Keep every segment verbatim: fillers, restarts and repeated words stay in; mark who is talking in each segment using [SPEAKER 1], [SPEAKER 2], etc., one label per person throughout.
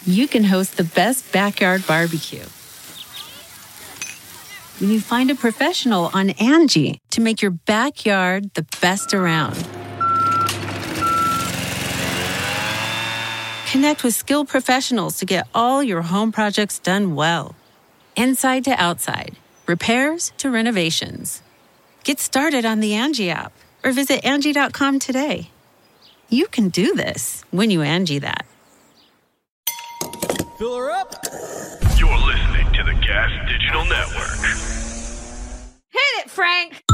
[SPEAKER 1] you can host the best backyard barbecue. When you find a professional on Angie to make your backyard the best around. Connect with skilled professionals to get all your home projects done well. Inside to outside, repairs to renovations. Get started on the Angie app or visit Angie dot com today. You can do this when you Angie that.
[SPEAKER 2] Fill her up.
[SPEAKER 3] You're listening to the Gas Digital Network.
[SPEAKER 4] Hit it, Frank.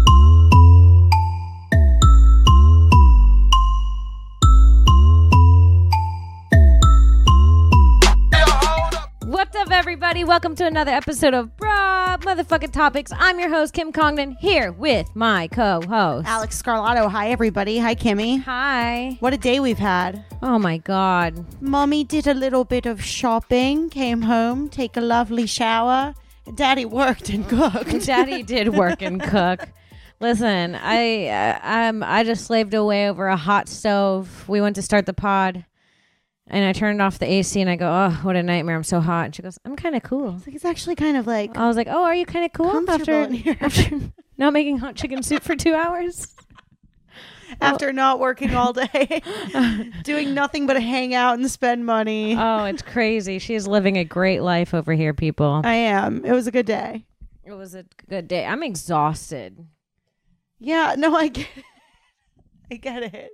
[SPEAKER 4] What's up, everybody? Welcome to another episode of Broad Motherfucking Topics. I'm your host, Kim Congdon, here with my co-host,
[SPEAKER 5] Alex Scarlato. Hi, everybody. Hi, Kimmy.
[SPEAKER 4] Hi.
[SPEAKER 5] What a day we've had.
[SPEAKER 4] Oh, my God.
[SPEAKER 5] Mommy did a little bit of shopping, came home, take a lovely shower. Daddy worked and cooked.
[SPEAKER 4] Daddy did work and cook. Listen, I, uh, um, I just slaved away over a hot stove. We went to start the pod. And I turned off the A C and I go, oh, what a nightmare. I'm so hot. And she goes, I'm kind of cool.
[SPEAKER 5] It's, like, it's actually kind of like...
[SPEAKER 4] I was like, oh, are you kind of cool after,
[SPEAKER 5] in here.
[SPEAKER 4] after not making hot chicken soup for two hours?
[SPEAKER 5] After not working all day, doing nothing but hang out and spend money.
[SPEAKER 4] Oh, it's crazy. She's living a great life over here, people.
[SPEAKER 5] I am. It was a good day.
[SPEAKER 4] It was a good day. I'm exhausted.
[SPEAKER 5] Yeah, no, I get it. I get it.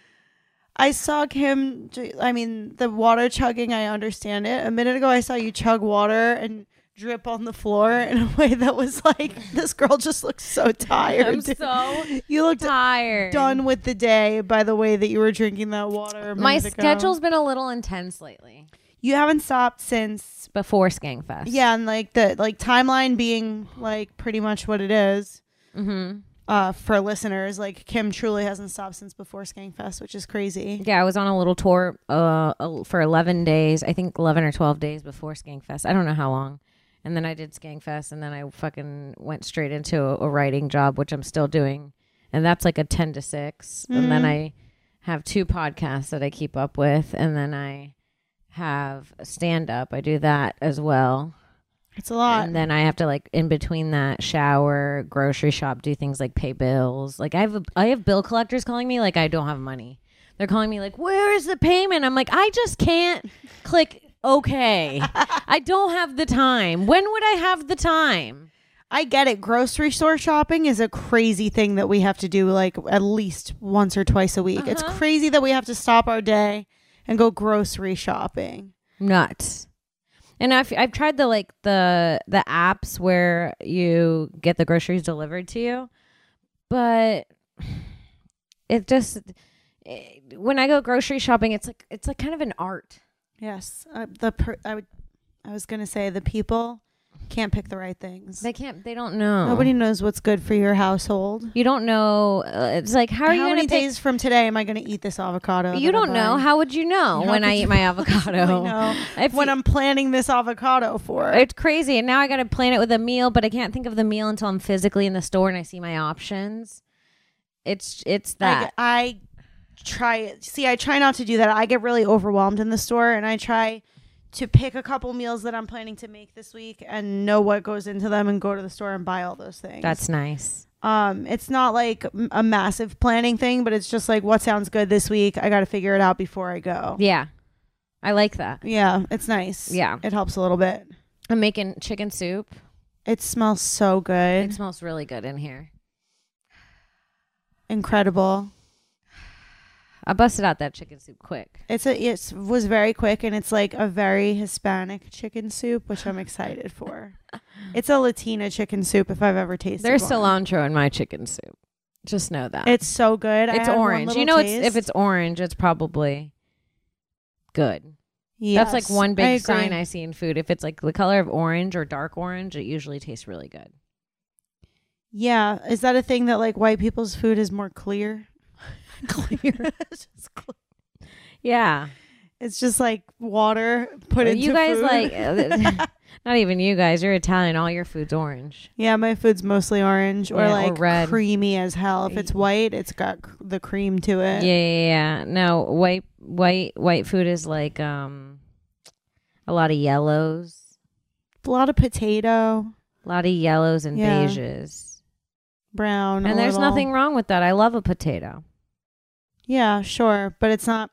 [SPEAKER 5] I saw Kim, I mean, the water chugging, I understand it. A minute ago, I saw you chug water and drip on the floor in a way that was like, this girl just looks so tired.
[SPEAKER 4] I'm so
[SPEAKER 5] you looked
[SPEAKER 4] tired.
[SPEAKER 5] Done with the day by the way that you were drinking that water.
[SPEAKER 4] My
[SPEAKER 5] ago.
[SPEAKER 4] schedule's been a little intense lately.
[SPEAKER 5] You haven't stopped since
[SPEAKER 4] before Skankfest.
[SPEAKER 5] Yeah, and like the like timeline being like pretty much what it is.
[SPEAKER 4] Mm-hmm.
[SPEAKER 5] Uh, for listeners, like Kim truly hasn't stopped since before Skankfest, which is crazy.
[SPEAKER 4] Yeah, I was on a little tour uh, for eleven days. I think eleven or twelve days before Skankfest. I don't know how long. And then I did Skankfest, and then I fucking went straight into a, a writing job, which I'm still doing. And that's like a ten to six. Mm-hmm. And then I have two podcasts that I keep up with. And then I have stand-up. I do that as well.
[SPEAKER 5] It's a lot.
[SPEAKER 4] And then I have to, like, in between that, shower, grocery shop, do things like pay bills. Like, I have a, I have bill collectors calling me like I don't have money. They're calling me like, where is the payment? I'm like, I just can't click okay. I don't have the time. When would I have the time?
[SPEAKER 5] I get it. Grocery store shopping is a crazy thing that we have to do like at least once or twice a week. Uh-huh. It's crazy that we have to stop our day and go grocery shopping.
[SPEAKER 4] Nuts. And I've I've tried the like the the apps where you get the groceries delivered to you, but it just it, when I go grocery shopping, it's like it's like kind of an art.
[SPEAKER 5] Yes, uh, the per, I would I was gonna say the people can't pick the right things.
[SPEAKER 4] They can't. They don't know.
[SPEAKER 5] Nobody knows what's good for your household.
[SPEAKER 4] You don't know. Uh, it's like how are
[SPEAKER 5] how
[SPEAKER 4] you? How
[SPEAKER 5] many
[SPEAKER 4] pick?
[SPEAKER 5] days from today am I going to eat this avocado?
[SPEAKER 4] You don't know. How would you know
[SPEAKER 5] how
[SPEAKER 4] when I eat
[SPEAKER 5] you
[SPEAKER 4] my avocado?
[SPEAKER 5] know
[SPEAKER 4] if
[SPEAKER 5] when
[SPEAKER 4] you,
[SPEAKER 5] I'm planning this avocado for
[SPEAKER 4] it's crazy. And now I got to plan it with a meal, but I can't think of the meal until I'm physically in the store and I see my options. It's it's that
[SPEAKER 5] I, I try. See, I try not to do that. I get really overwhelmed in the store, and I try to pick a couple meals that I'm planning to make this week and know what goes into them and go to the store and buy all those things.
[SPEAKER 4] That's nice.
[SPEAKER 5] Um, it's not like a massive planning thing, but it's just like what sounds good this week. I got to figure it out before I go.
[SPEAKER 4] Yeah. I like that.
[SPEAKER 5] Yeah, it's nice.
[SPEAKER 4] Yeah.
[SPEAKER 5] It helps a little bit.
[SPEAKER 4] I'm making chicken soup.
[SPEAKER 5] It smells so good.
[SPEAKER 4] It smells really good in here.
[SPEAKER 5] Incredible.
[SPEAKER 4] I busted out that chicken soup quick.
[SPEAKER 5] It's a it was very quick, and it's like a very Hispanic chicken soup, which I'm excited for. It's a Latina chicken soup if I've ever tasted.
[SPEAKER 4] There's
[SPEAKER 5] one.
[SPEAKER 4] cilantro in my chicken soup. Just know that.
[SPEAKER 5] It's so good.
[SPEAKER 4] It's orange. You know, it's, if it's orange, it's probably good.
[SPEAKER 5] Yes,
[SPEAKER 4] that's like one big
[SPEAKER 5] I
[SPEAKER 4] sign I see in food. If it's like the color of orange or dark orange, it usually tastes really good.
[SPEAKER 5] Yeah. Is that a thing that like white people's food is more clear?
[SPEAKER 4] Clear. Just clear. Yeah.
[SPEAKER 5] It's just like water put
[SPEAKER 4] well,
[SPEAKER 5] into
[SPEAKER 4] you guys
[SPEAKER 5] food.
[SPEAKER 4] like not even you guys. You're Italian. All your food's orange.
[SPEAKER 5] Yeah, my food's mostly orange or
[SPEAKER 4] yeah,
[SPEAKER 5] like
[SPEAKER 4] or red.
[SPEAKER 5] Creamy as hell. If it's white, it's got cr- the cream to it.
[SPEAKER 4] Yeah, yeah, yeah. No, white, white, white food is like um, A lot of yellows.
[SPEAKER 5] A lot of potato.
[SPEAKER 4] A lot of yellows and
[SPEAKER 5] Yeah.
[SPEAKER 4] beiges.
[SPEAKER 5] Brown.
[SPEAKER 4] And
[SPEAKER 5] a
[SPEAKER 4] there's
[SPEAKER 5] little.
[SPEAKER 4] nothing wrong with that. I love a potato.
[SPEAKER 5] Yeah, sure. But it's not.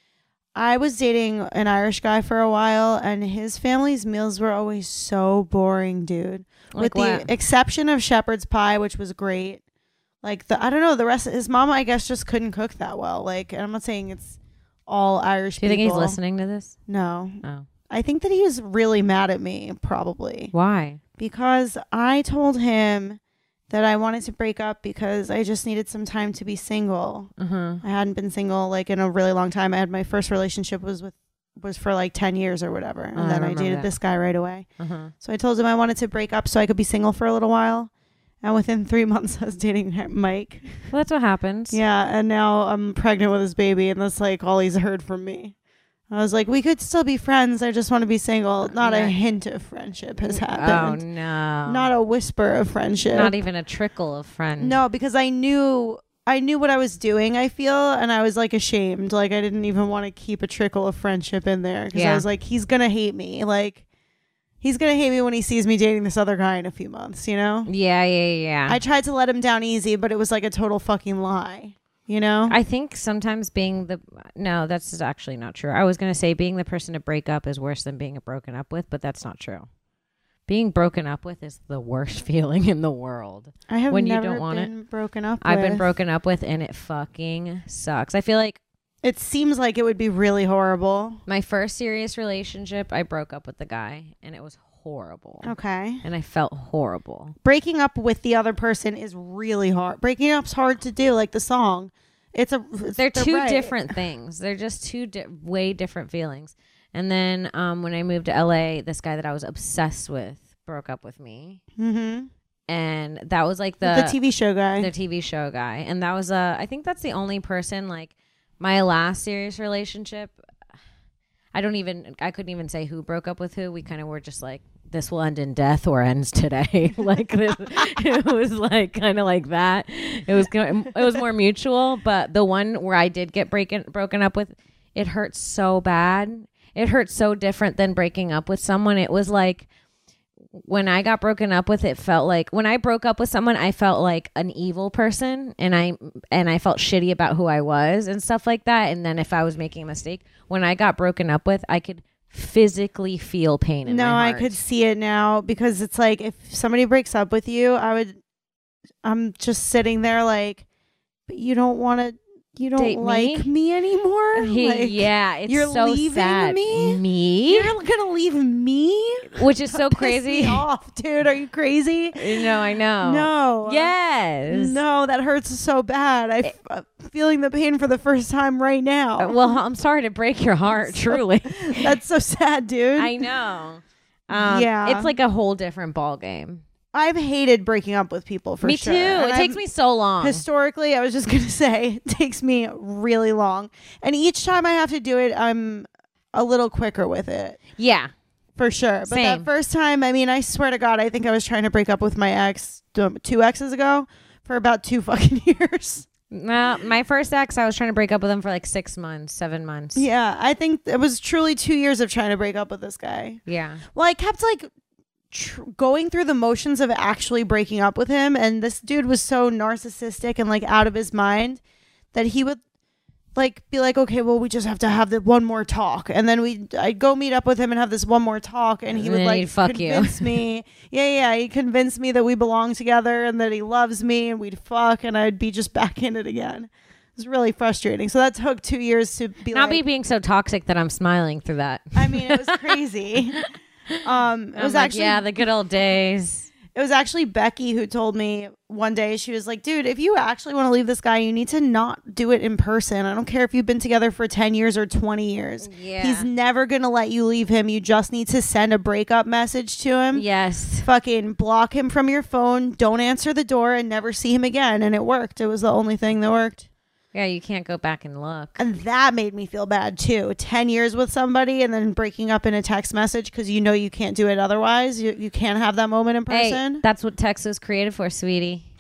[SPEAKER 5] I was dating an Irish guy for a while, and his family's meals were always so boring, dude.
[SPEAKER 4] Like
[SPEAKER 5] With
[SPEAKER 4] what?
[SPEAKER 5] the exception of shepherd's pie, which was great. Like, the I don't know, the rest of his mom, I guess, just couldn't cook that well. Like, and I'm not saying it's all Irish
[SPEAKER 4] Do you think he's
[SPEAKER 5] people.
[SPEAKER 4] listening to this?
[SPEAKER 5] No.
[SPEAKER 4] Oh.
[SPEAKER 5] I think that he was really mad at me, probably.
[SPEAKER 4] Why?
[SPEAKER 5] Because I told him that I wanted to break up because I just needed some time to be single.
[SPEAKER 4] Uh-huh.
[SPEAKER 5] I hadn't been single like in a really long time. I had my first relationship was with was for like ten years or whatever. And
[SPEAKER 4] Oh, I
[SPEAKER 5] then I
[SPEAKER 4] remember
[SPEAKER 5] dated
[SPEAKER 4] that.
[SPEAKER 5] this guy right away.
[SPEAKER 4] Uh-huh.
[SPEAKER 5] So I told him I wanted to break up so I could be single for a little while. And within three months I was dating Mike.
[SPEAKER 4] Well, that's what happens.
[SPEAKER 5] Yeah, and now I'm pregnant with his baby, and that's like all he's heard from me. I was like, we could still be friends. I just want to be single. Not a
[SPEAKER 4] Yeah.
[SPEAKER 5] hint of friendship has
[SPEAKER 4] Oh,
[SPEAKER 5] happened.
[SPEAKER 4] no.
[SPEAKER 5] Not a whisper of friendship.
[SPEAKER 4] Not even a trickle of friend.
[SPEAKER 5] No, because I knew I knew what I was doing, I feel, and I was like ashamed. Like I didn't even want to keep a trickle of friendship in there because
[SPEAKER 4] Yeah.
[SPEAKER 5] I was like, he's gonna hate me. Like he's gonna hate me when he sees me dating this other guy in a few months. You know?
[SPEAKER 4] Yeah, yeah, yeah.
[SPEAKER 5] I tried to let him down easy, but it was like a total fucking lie. You know?
[SPEAKER 4] I think sometimes being the no, that's actually not true. I was gonna say being the person to break up is worse than being broken up with, but that's not true. Being broken up with is the worst feeling in the world.
[SPEAKER 5] I have
[SPEAKER 4] when you
[SPEAKER 5] never
[SPEAKER 4] don't want
[SPEAKER 5] been broken up.
[SPEAKER 4] I've been
[SPEAKER 5] with.
[SPEAKER 4] broken up with, and it fucking sucks. I feel like
[SPEAKER 5] It seems like it would be really horrible.
[SPEAKER 4] my first serious relationship, I broke up with the guy, and it was horrible.
[SPEAKER 5] Okay.
[SPEAKER 4] And I felt horrible.
[SPEAKER 5] Breaking up with the other person is really hard. Breaking up's hard to do, like the song. It's a. It's,
[SPEAKER 4] They're two
[SPEAKER 5] right.
[SPEAKER 4] different things. They're just two di- way different feelings. And then um, when I moved to L A, this guy that I was obsessed with broke up with me,
[SPEAKER 5] Mm-hmm.
[SPEAKER 4] and that was like the
[SPEAKER 5] The T V show guy.
[SPEAKER 4] the T V show guy, and that was uh, I think that's the only person like my last serious relationship. I don't even I couldn't even say who broke up with who. We kind of were just like, this will end in death or ends today. Like this, it was like kind of like that. It was it was more mutual, but the one where I did get breaking broken up with, it hurt so bad. It hurt so different than breaking up with someone. It was like when I got broken up with, it felt like when I broke up with someone, I felt like an evil person, and I and I felt shitty about who I was and stuff like that. And then if I was making a mistake, when I got broken up with, I could physically feel pain in
[SPEAKER 5] no,
[SPEAKER 4] my
[SPEAKER 5] I
[SPEAKER 4] heart.
[SPEAKER 5] could see it now because it's like if somebody breaks up with you, I would. I'm just sitting there like, but you don't want to. You don't
[SPEAKER 4] Date me?
[SPEAKER 5] like me, anymore.
[SPEAKER 4] He-
[SPEAKER 5] Like,
[SPEAKER 4] yeah, it's
[SPEAKER 5] you're
[SPEAKER 4] so
[SPEAKER 5] leaving
[SPEAKER 4] sad.
[SPEAKER 5] me?
[SPEAKER 4] Me,
[SPEAKER 5] You're gonna leave me?
[SPEAKER 4] which is so
[SPEAKER 5] Piss
[SPEAKER 4] crazy.
[SPEAKER 5] me off, dude. Are you crazy?
[SPEAKER 4] No, I know.
[SPEAKER 5] No.
[SPEAKER 4] Yes.
[SPEAKER 5] No, that hurts so bad. I f- I'm feeling the pain for the first time right now.
[SPEAKER 4] Uh, Well, I'm sorry to break your heart. Truly,
[SPEAKER 5] That's so sad, dude.
[SPEAKER 4] I know. Um,
[SPEAKER 5] Yeah.
[SPEAKER 4] it's like a whole different ball game.
[SPEAKER 5] I've hated breaking up with people for
[SPEAKER 4] me
[SPEAKER 5] sure.
[SPEAKER 4] too.
[SPEAKER 5] And
[SPEAKER 4] It takes
[SPEAKER 5] I've-
[SPEAKER 4] me so long.
[SPEAKER 5] Historically, I was just going to say, it takes me really long. And each time I have to do it, I'm a little quicker with it.
[SPEAKER 4] yeah.
[SPEAKER 5] For sure. But
[SPEAKER 4] Same.
[SPEAKER 5] that first time, I mean, I swear to God, I think I was trying to break up with my ex um, two exes ago for about two fucking years.
[SPEAKER 4] Uh, my first ex, I was trying to break up with him for like six months, seven months.
[SPEAKER 5] Yeah, I think it was truly two years of trying to break up with this guy.
[SPEAKER 4] Yeah.
[SPEAKER 5] Well, I kept like tr- going through the motions of actually breaking up with him, and this dude was so narcissistic and like out of his mind that he would like be like, okay, well, we just have to have the one more talk, and then we I'd go meet up with him and have this one more talk, and he
[SPEAKER 4] And
[SPEAKER 5] would
[SPEAKER 4] then
[SPEAKER 5] like
[SPEAKER 4] he'd fuck you.
[SPEAKER 5] convince me, yeah, yeah, he convinced me that we belong together and that he loves me, and we'd fuck, and I'd be just back in it again. It was really frustrating. So that took two years to be
[SPEAKER 4] Not
[SPEAKER 5] like,
[SPEAKER 4] me being so toxic that I'm smiling through that.
[SPEAKER 5] I mean, it was crazy. Um, it
[SPEAKER 4] I'm
[SPEAKER 5] was
[SPEAKER 4] like,
[SPEAKER 5] actually
[SPEAKER 4] yeah, the good old days.
[SPEAKER 5] It was actually Becky who told me one day, she was like, dude, if you actually want to leave this guy, you need to not do it in person. I don't care if you've been together for ten years or twenty years.
[SPEAKER 4] Yeah.
[SPEAKER 5] He's never going to let you leave him. You just need to send a breakup message to him.
[SPEAKER 4] Yes.
[SPEAKER 5] Fucking block him from your phone. Don't answer the door and never see him again. And it worked. It was the only thing that worked.
[SPEAKER 4] Yeah, you can't go back and look.
[SPEAKER 5] And that made me feel bad too. ten years with somebody and then breaking up in a text message because you know you can't do it otherwise. You, you can't have that moment in person.
[SPEAKER 4] Hey, that's what text was created for, sweetie.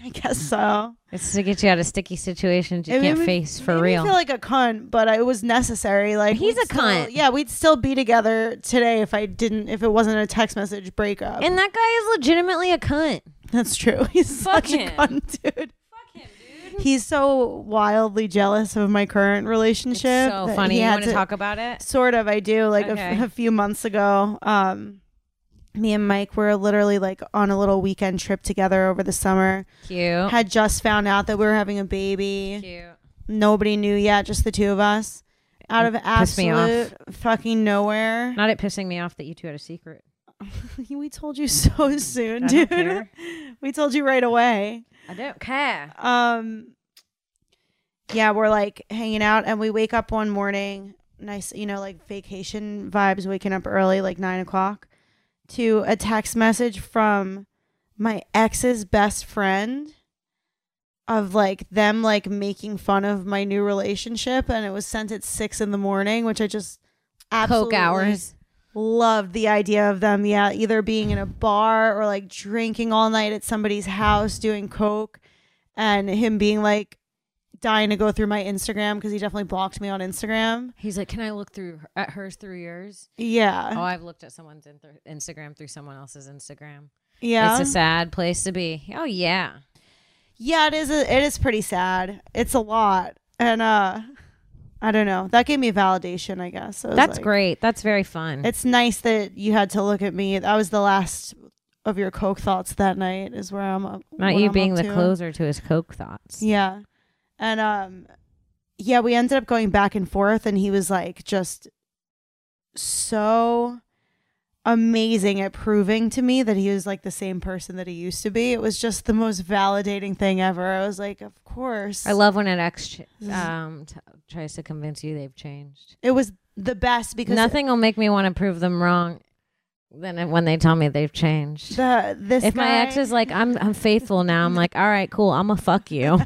[SPEAKER 5] I guess so.
[SPEAKER 4] It's to get you out of sticky situations you
[SPEAKER 5] It
[SPEAKER 4] can't
[SPEAKER 5] made me-
[SPEAKER 4] face for
[SPEAKER 5] made
[SPEAKER 4] real.
[SPEAKER 5] Me feel like a cunt, but it was necessary. Like
[SPEAKER 4] He's
[SPEAKER 5] we'd
[SPEAKER 4] a
[SPEAKER 5] still-
[SPEAKER 4] cunt.
[SPEAKER 5] Yeah, we'd still be together today if I didn't. If it wasn't a text message breakup.
[SPEAKER 4] And that guy is legitimately a cunt.
[SPEAKER 5] That's true. He's
[SPEAKER 4] Fuck
[SPEAKER 5] such
[SPEAKER 4] him.
[SPEAKER 5] a cunt, dude.
[SPEAKER 4] Fuck him, dude.
[SPEAKER 5] He's so wildly jealous of my current relationship.
[SPEAKER 4] It's so
[SPEAKER 5] that
[SPEAKER 4] funny.
[SPEAKER 5] he
[SPEAKER 4] You
[SPEAKER 5] had
[SPEAKER 4] want to talk about it?
[SPEAKER 5] Sort of, I do. Like a f-
[SPEAKER 4] Okay.
[SPEAKER 5] a, few months ago, um, me and Mike were literally like on a little weekend trip together over the summer.
[SPEAKER 4] Cute.
[SPEAKER 5] Had just found out that we were having a baby.
[SPEAKER 4] Cute.
[SPEAKER 5] Nobody knew yet, just the two of us. Out of
[SPEAKER 4] Pissed me off.
[SPEAKER 5] absolute fucking nowhere.
[SPEAKER 4] Not it pissing me off that you two had a secret.
[SPEAKER 5] We told you so soon,
[SPEAKER 4] I
[SPEAKER 5] dude.
[SPEAKER 4] don't care.
[SPEAKER 5] We told you right away.
[SPEAKER 4] I don't care.
[SPEAKER 5] Um, yeah, we're like hanging out, and we wake up one morning, nice, you know, like vacation vibes, waking up early, like nine o'clock, to a text message from my ex's best friend of like them like making fun of my new relationship, and it was sent at six in the morning, which I just absolutely
[SPEAKER 4] Coke hours.
[SPEAKER 5] loved the idea of them, yeah, either being in a bar or like drinking all night at somebody's house doing coke, and him being like dying to go through my Instagram because he definitely blocked me on Instagram.
[SPEAKER 4] He's like, can I look through at hers through yours?
[SPEAKER 5] Yeah.
[SPEAKER 4] Oh, I've looked at someone's in th- Instagram through someone else's Instagram.
[SPEAKER 5] Yeah.
[SPEAKER 4] It's a sad place to be. Oh yeah.
[SPEAKER 5] Yeah, it is a, it is pretty sad. It's a lot. And uh I don't know. That gave me validation, I guess. I was
[SPEAKER 4] That's
[SPEAKER 5] like,
[SPEAKER 4] great. That's very fun.
[SPEAKER 5] It's nice that you had to look at me. That was the last of your coke thoughts that night is where I'm up.
[SPEAKER 4] Not
[SPEAKER 5] what
[SPEAKER 4] you
[SPEAKER 5] I'm
[SPEAKER 4] being
[SPEAKER 5] up
[SPEAKER 4] the
[SPEAKER 5] to.
[SPEAKER 4] closer to his coke thoughts.
[SPEAKER 5] Yeah. And um yeah, we ended up going back and forth, and he was like just so amazing at proving to me that he was like the same person that he used to be. It was just the most validating thing ever. I was like, of course.
[SPEAKER 4] I love when an ex ch- um, t- tries to convince you they've changed.
[SPEAKER 5] It was the best because
[SPEAKER 4] Nothing will make me want to prove them wrong than when they tell me they've changed.
[SPEAKER 5] the this
[SPEAKER 4] If my
[SPEAKER 5] guy-
[SPEAKER 4] ex is like, I'm I'm faithful now, I'm like, all right, cool, I'm gonna fuck you.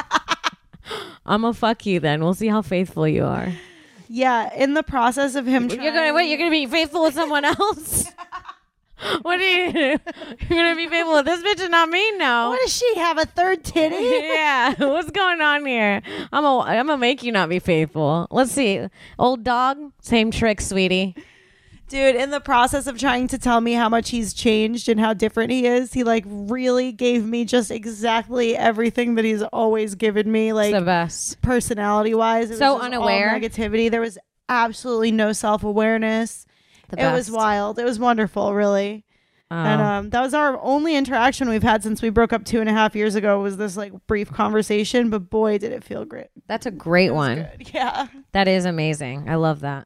[SPEAKER 4] I'm gonna fuck you then. We'll see how faithful you are.
[SPEAKER 5] yeah, in the process of him trying,
[SPEAKER 4] You're gonna what? You're gonna be faithful with someone else? What are you? You're gonna be faithful with this bitch and not me? No.
[SPEAKER 5] What does she have, a third titty?
[SPEAKER 4] Yeah, what's going on here? I'm a, I'm gonna make you not be faithful. Let's see, old dog, same trick, sweetie.
[SPEAKER 5] Dude, in the process of trying to tell me how much he's changed and how different he is, he like really gave me just exactly everything that he's always given me, like
[SPEAKER 4] It's the best.
[SPEAKER 5] personality wise.
[SPEAKER 4] So unaware.
[SPEAKER 5] Negativity. There was absolutely no self awareness.
[SPEAKER 4] The
[SPEAKER 5] It was
[SPEAKER 4] best.
[SPEAKER 5] wild. It was wonderful, really.
[SPEAKER 4] Oh.
[SPEAKER 5] And um, that was our only interaction we've had since we broke up two and a half years ago. Was this like brief conversation? But boy, did it feel great.
[SPEAKER 4] That's a great
[SPEAKER 5] It was
[SPEAKER 4] one.
[SPEAKER 5] good. Yeah.
[SPEAKER 4] That is amazing. I love that.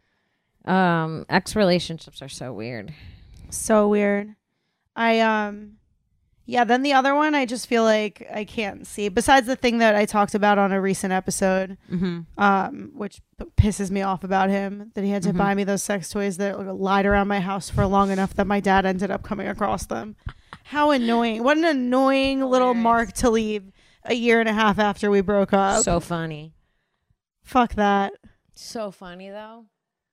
[SPEAKER 4] Um, ex relationships are so weird.
[SPEAKER 5] So weird. I um yeah, then the other one I just feel like I can't see. Besides the thing that I talked about on a recent episode,
[SPEAKER 4] Mm-hmm.
[SPEAKER 5] um, which p- pisses me off about him, that he had to
[SPEAKER 4] Mhm.
[SPEAKER 5] buy me those sex toys that lied around my house for long enough that my dad ended up coming across them. How annoying. What an annoying little
[SPEAKER 4] Hilarious.
[SPEAKER 5] mark to leave a year and a half after we broke up.
[SPEAKER 4] So funny.
[SPEAKER 5] Fuck that.
[SPEAKER 4] So funny though.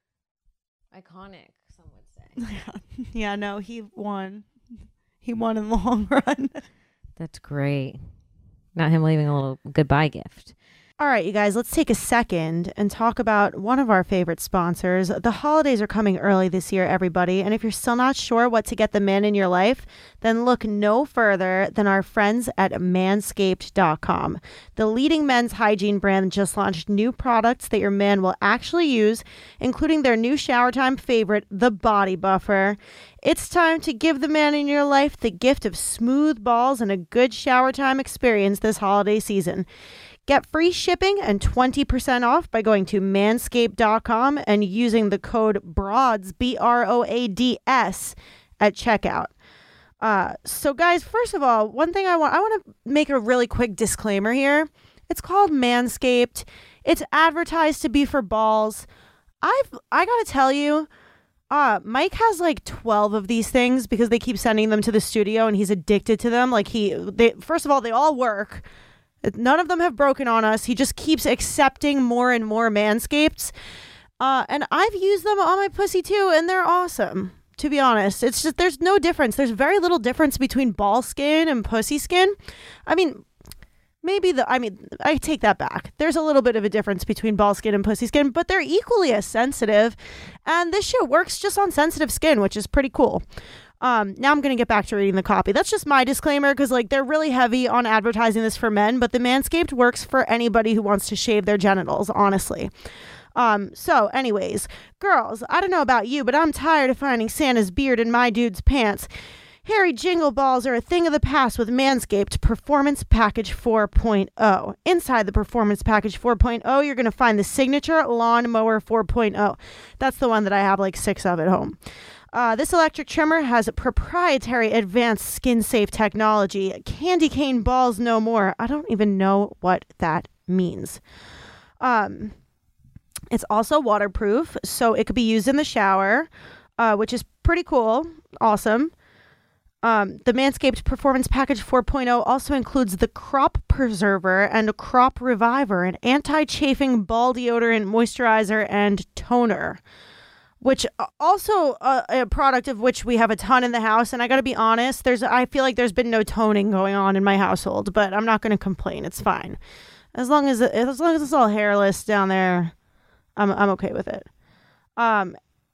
[SPEAKER 4] Iconic, some would say.
[SPEAKER 5] Yeah, no, he won. He won in the long run.
[SPEAKER 4] That's great. Not him leaving a little goodbye gift.
[SPEAKER 5] All right, you guys, let's take a second and talk about one of our favorite sponsors. The holidays are coming early this year, everybody. And if you're still not sure what to get the man in your life, then look no further than our friends at manscaped dot com. The leading men's hygiene brand just launched new products that your man will actually use, including their new shower time favorite, the Body Buffer. It's time to give the man in your life the gift of smooth balls and a good shower time experience this holiday season. Get free shipping and twenty percent off by going to manscaped dot com and using the code BROADS, B R O A D S, at checkout. Uh, so, guys, first of all, one thing I want, I want to make a really quick disclaimer here. It's called Manscaped. It's advertised to be for balls. I've, I got to tell you, uh, Mike has like twelve of these things because they keep sending them to the studio and he's addicted to them. Like he, they, first of all, they all work. None of them have broken on us. He just keeps accepting more and more Manscapeds. Uh, and I've used them on my pussy too, and they're awesome. to be honest. It's just, there's no difference. There's very little difference between ball skin and pussy skin. I mean, maybe the, I mean, I take that back. There's a little bit of a difference between ball skin and pussy skin, but they're equally as sensitive. And this shit works just on sensitive skin, which is pretty cool. Um, now I'm going to get back to reading the copy. That's just my disclaimer because, like, they're really heavy on advertising this for men, but the Manscaped works for anybody who wants to shave their genitals, honestly. Um, so anyways, girls, I don't know about you, but I'm tired of finding Santa's beard in my dude's pants. Hairy jingle balls are a thing of the past with Manscaped Performance Package four point oh. Inside the Performance Package four point oh, you're going to find the signature Lawnmower four point oh. That's the one that I have like six of at home. Uh, this electric trimmer has a proprietary advanced skin-safe technology. Candy cane balls no more. I don't even know what that means. Um, it's also waterproof, so it could be used in the shower, uh, which is pretty cool. Awesome. Um, the Manscaped Performance Package four point oh also includes the Crop Preserver and a Crop Reviver, an anti-chafing ball deodorant, moisturizer, and toner, which also uh, a product of which we have a ton in the house. And I got to be honest, there's I feel like there's been no toning going on in my household, but I'm not going to complain. It's fine. As long as it, as long as it's all hairless down there, I'm I'm okay with it. Um,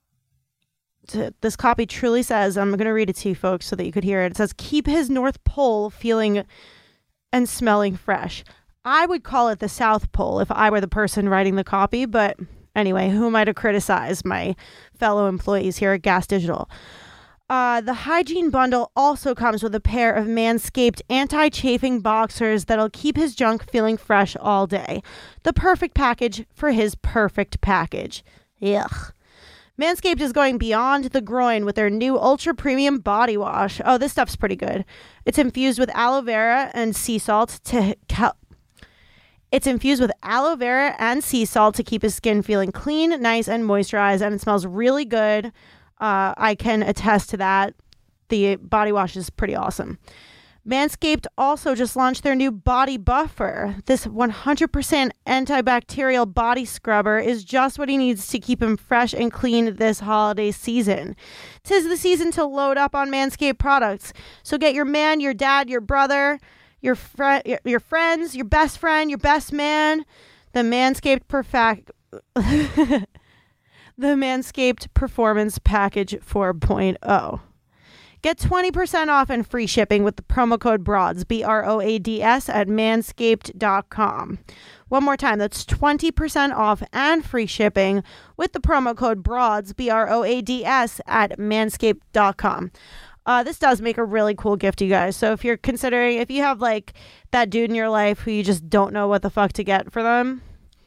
[SPEAKER 5] to, this copy truly says, I'm going to read it to you folks so that you could hear it. It says, keep his North Pole feeling and smelling fresh. I would call it the South Pole if I were the person writing the copy, but anyway, who am I to criticize? My fellow employees here at Gas Digital. Uh, the hygiene bundle also comes with a pair of Manscaped anti-chafing boxers that'll keep his junk feeling fresh all day. The perfect package for his perfect package. Ugh. Manscaped is going beyond the groin with their new ultra premium body wash. Oh, this stuff's pretty good. It's infused with aloe vera and sea salt to cal- It's infused with aloe vera and sea salt to keep his skin feeling clean, nice, and moisturized, and it smells really good. Uh, I can attest to that. The body wash is pretty awesome. Manscaped also just launched their new Body Buffer. This one hundred percent antibacterial body scrubber is just what he needs to keep him fresh and clean this holiday season. 'Tis the season to load up on Manscaped products. So get your man, your dad, your brother, your friend, your, your friends, your best friend, your best man, the Manscaped Perfect, the Manscaped Performance Package four point oh. Get twenty percent off and free shipping with the promo code BROADS, B R O A D S, at manscaped dot com. One more time, that's twenty percent off and free shipping with the promo code BROADS, B R O A D S, at manscaped dot com. Uh, this does make a really cool gift, you guys. So if you're considering, if you have like that dude in your life who you just don't know what the fuck to get for them,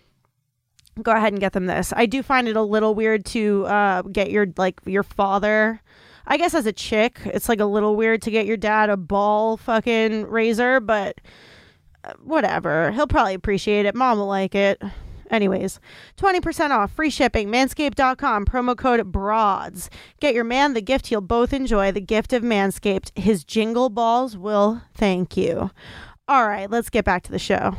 [SPEAKER 5] go ahead and get them this. I do find it a little weird to uh, get your like your father. I guess as a chick, it's like a little weird to get your dad a ball fucking razor, but whatever. He'll probably appreciate it. Mom will like it. Anyways, twenty percent off, free shipping, manscaped dot com, promo code BROADS. Get your man the gift you'll both enjoy, the gift of Manscaped. His jingle balls will thank you. All right, let's get back to the show.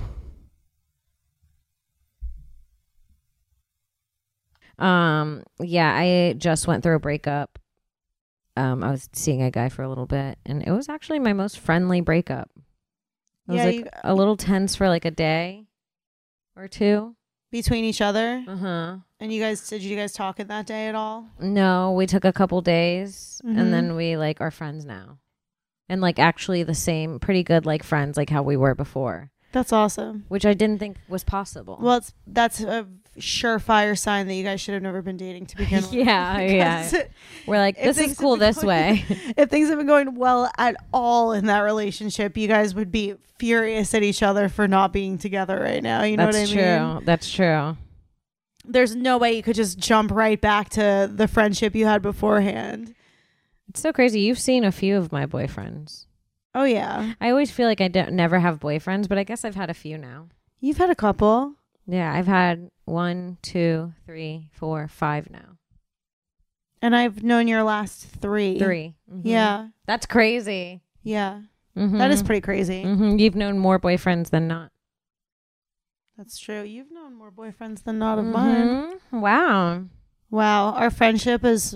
[SPEAKER 4] Um, yeah, I just went through a breakup. Um, I was seeing a guy for a little bit, and it was actually my most friendly breakup. It was
[SPEAKER 5] Yeah,
[SPEAKER 4] like
[SPEAKER 5] you-
[SPEAKER 4] a little tense for like a day or two.
[SPEAKER 5] Between each other?
[SPEAKER 4] Uh-huh.
[SPEAKER 5] And you guys, did you guys talk it that day at all?
[SPEAKER 4] No, we took a couple days,
[SPEAKER 5] Mhm.
[SPEAKER 4] and then we like are friends now. And like actually the same, pretty good like friends like how we were before,
[SPEAKER 5] That's awesome.
[SPEAKER 4] which I didn't think was possible.
[SPEAKER 5] Well, it's, that's a surefire sign that you guys should have never been dating to begin with.
[SPEAKER 4] Yeah, yeah.
[SPEAKER 5] Because
[SPEAKER 4] We're like,
[SPEAKER 5] if
[SPEAKER 4] this
[SPEAKER 5] things
[SPEAKER 4] is cool
[SPEAKER 5] have been
[SPEAKER 4] this
[SPEAKER 5] going-
[SPEAKER 4] way.
[SPEAKER 5] If things have been going well at all in that relationship, you guys would be furious at each other for not being together right now. You know
[SPEAKER 4] That's
[SPEAKER 5] what I mean?
[SPEAKER 4] true. That's true.
[SPEAKER 5] There's no way you could just jump right back to the friendship you had beforehand.
[SPEAKER 4] It's so crazy. You've seen a few of my boyfriends.
[SPEAKER 5] Oh, yeah.
[SPEAKER 4] I always feel like I don't never have boyfriends, but I guess I've had a few now.
[SPEAKER 5] You've had a couple.
[SPEAKER 4] Yeah, I've had one, two, three, four, five now.
[SPEAKER 5] And I've known your last three.
[SPEAKER 4] 3 Mhm.
[SPEAKER 5] Yeah.
[SPEAKER 4] That's crazy.
[SPEAKER 5] Yeah.
[SPEAKER 4] Mhm.
[SPEAKER 5] That is pretty crazy.
[SPEAKER 4] Mhm. You've known more boyfriends than not.
[SPEAKER 5] That's true. You've known more boyfriends than not of mine.
[SPEAKER 4] Mhm. Wow.
[SPEAKER 5] Wow. Our friendship is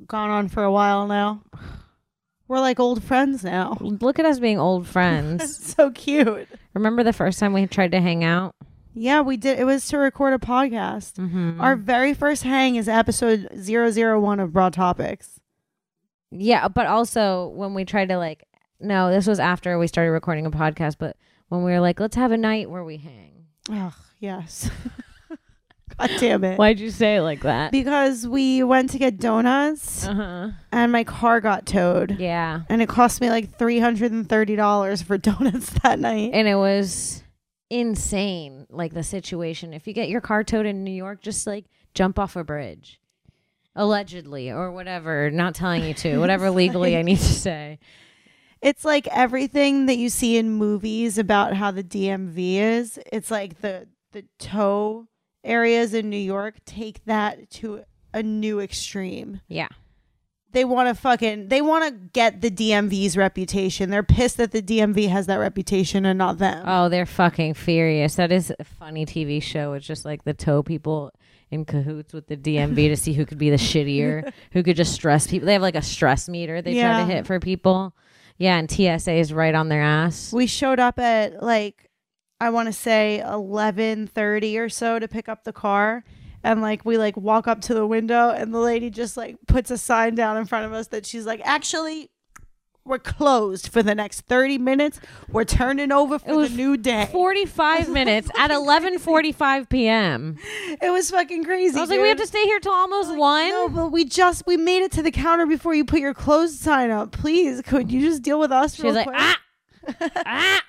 [SPEAKER 5] gone on for a while now. We're like old friends now.
[SPEAKER 4] Look at us being old friends.
[SPEAKER 5] That's so cute.
[SPEAKER 4] Remember the first time we tried to hang out?
[SPEAKER 5] Yeah, we did. It was to record a podcast.
[SPEAKER 4] Mm-hmm.
[SPEAKER 5] Our very first hang is episode zero zero one of Broad Topics.
[SPEAKER 4] Yeah, but also when we tried to like, no, this was after we started recording a podcast, but when we were like, let's have a night where we hang.
[SPEAKER 5] Oh, yes. God damn it.
[SPEAKER 4] Why'd you say it like that?
[SPEAKER 5] Because we went to get donuts
[SPEAKER 4] Uh-huh.
[SPEAKER 5] and my car got towed.
[SPEAKER 4] Yeah.
[SPEAKER 5] And it cost me like three hundred thirty dollars for donuts that night.
[SPEAKER 4] And it was insane, like the situation. If you get your car towed in New York, just like jump off a bridge. Allegedly, or whatever. Not telling you to. Whatever legally I need to say.
[SPEAKER 5] It's like everything that you see in movies about how the D M V is. It's like the the tow areas in New York take that to a new extreme.
[SPEAKER 4] Yeah.
[SPEAKER 5] They want to fucking, they want to get the D M V's reputation. They're pissed that the D M V has that reputation and not them.
[SPEAKER 4] Oh, they're fucking furious. That is a funny T V show. It's just like the tow people in cahoots with the D M V to see who could be the shittier, who could just stress people. They have like a stress meter they
[SPEAKER 5] Yeah.
[SPEAKER 4] try to hit for people. Yeah, and T S A is right on their ass.
[SPEAKER 5] We showed up at like, I want to say eleven thirty or so to pick up the car. And like, we like walk up to the window and the lady just like puts a sign down in front of us that she's like, actually, we're closed for the next thirty minutes. We're turning over for the new day.
[SPEAKER 4] forty-five minutes at eleven forty-five p.m.
[SPEAKER 5] It was fucking crazy.
[SPEAKER 4] I was like, we have to stay here till almost
[SPEAKER 5] Like,
[SPEAKER 4] one?
[SPEAKER 5] No, but we just, we made it to the counter before you put your closed sign up. Please, could you just deal with us
[SPEAKER 4] She's
[SPEAKER 5] real
[SPEAKER 4] like,
[SPEAKER 5] quick?
[SPEAKER 4] ah, ah,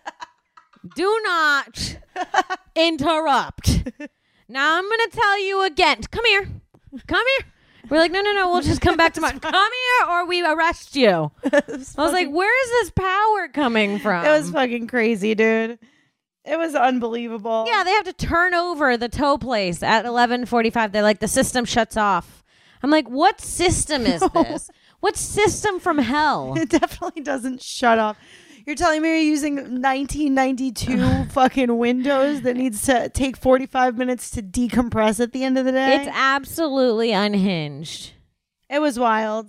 [SPEAKER 4] do not interrupt. Now I'm going to tell you again. Come here. Come here. We're like, no, no, no. We'll just come back tomorrow. Come here or we arrest you. I was like, where is this power coming from?
[SPEAKER 5] It was fucking crazy, dude. It was unbelievable.
[SPEAKER 4] Yeah, they have to turn over the tow place at eleven forty-five. They're like, the system shuts off. I'm like, what system is this? What system from hell?
[SPEAKER 5] It definitely doesn't shut off. You're telling me you're using nineteen ninety-two fucking Windows that needs to take forty-five minutes to decompress at the end of the day?
[SPEAKER 4] It's absolutely unhinged.
[SPEAKER 5] It was wild.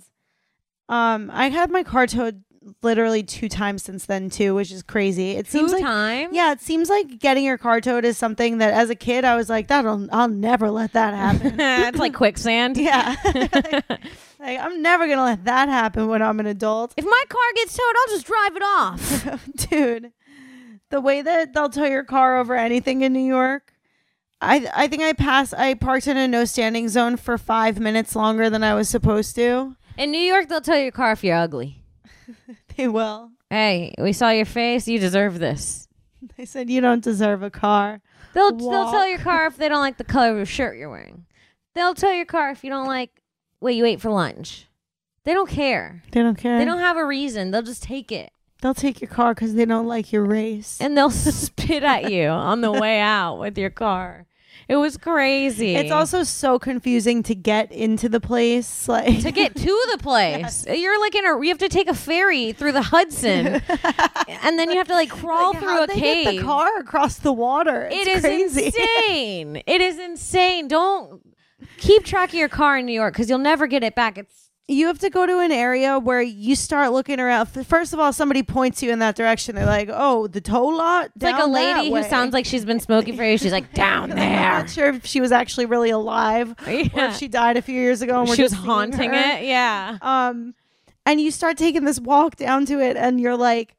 [SPEAKER 5] Um, I had my car towed literally two times since then too, which is crazy. It
[SPEAKER 4] Two
[SPEAKER 5] seems like
[SPEAKER 4] times?
[SPEAKER 5] yeah, it seems like getting your car towed is something that as a kid I was like, that'll I'll never let that happen.
[SPEAKER 4] It's like quicksand.
[SPEAKER 5] Yeah. like, like, I'm never gonna let that happen when I'm an adult.
[SPEAKER 4] If my car gets towed, I'll just drive it off.
[SPEAKER 5] Dude, the way that they'll tow your car over anything in New York, I I think I passed I parked in a no standing zone for five minutes longer than I was supposed to.
[SPEAKER 4] In New York, they'll tow your car if you're ugly.
[SPEAKER 5] They will.
[SPEAKER 4] Hey, we saw your face. You deserve this.
[SPEAKER 5] They said you don't deserve a car.
[SPEAKER 4] They'll they'll
[SPEAKER 5] Walk.
[SPEAKER 4] tow your car if they don't like the color of your shirt you're wearing. They'll tow your car if you don't like what you ate for lunch. They don't care.
[SPEAKER 5] They don't care.
[SPEAKER 4] They don't have a reason. They'll just take it.
[SPEAKER 5] They'll take your car because they don't like your race.
[SPEAKER 4] And they'll spit at you on the way out with your car. It was crazy.
[SPEAKER 5] It's also so confusing to get into the place. Like
[SPEAKER 4] to get to the place. Yes. You're like in a, you have to take a ferry through the Hudson. And then you have to like crawl
[SPEAKER 5] like,
[SPEAKER 4] through
[SPEAKER 5] how'd
[SPEAKER 4] a
[SPEAKER 5] they
[SPEAKER 4] cave.
[SPEAKER 5] Get the car across the water. It's
[SPEAKER 4] It is
[SPEAKER 5] crazy.
[SPEAKER 4] insane. It is insane. Don't keep track of your car in New York because you'll never get it back. It's
[SPEAKER 5] You have to go to an area where you start looking around. First of all, somebody points you in that direction. They're like, oh, the tow lot?
[SPEAKER 4] It's like a lady who sounds like she's been smoking for years. She's like, down
[SPEAKER 5] I'm
[SPEAKER 4] there.
[SPEAKER 5] not sure if she was actually really alive or
[SPEAKER 4] Yeah.
[SPEAKER 5] if she died a few years ago and we're
[SPEAKER 4] She was
[SPEAKER 5] just seeing
[SPEAKER 4] haunting
[SPEAKER 5] her.
[SPEAKER 4] it. Yeah.
[SPEAKER 5] Um, and you start taking this walk down to it and you're like,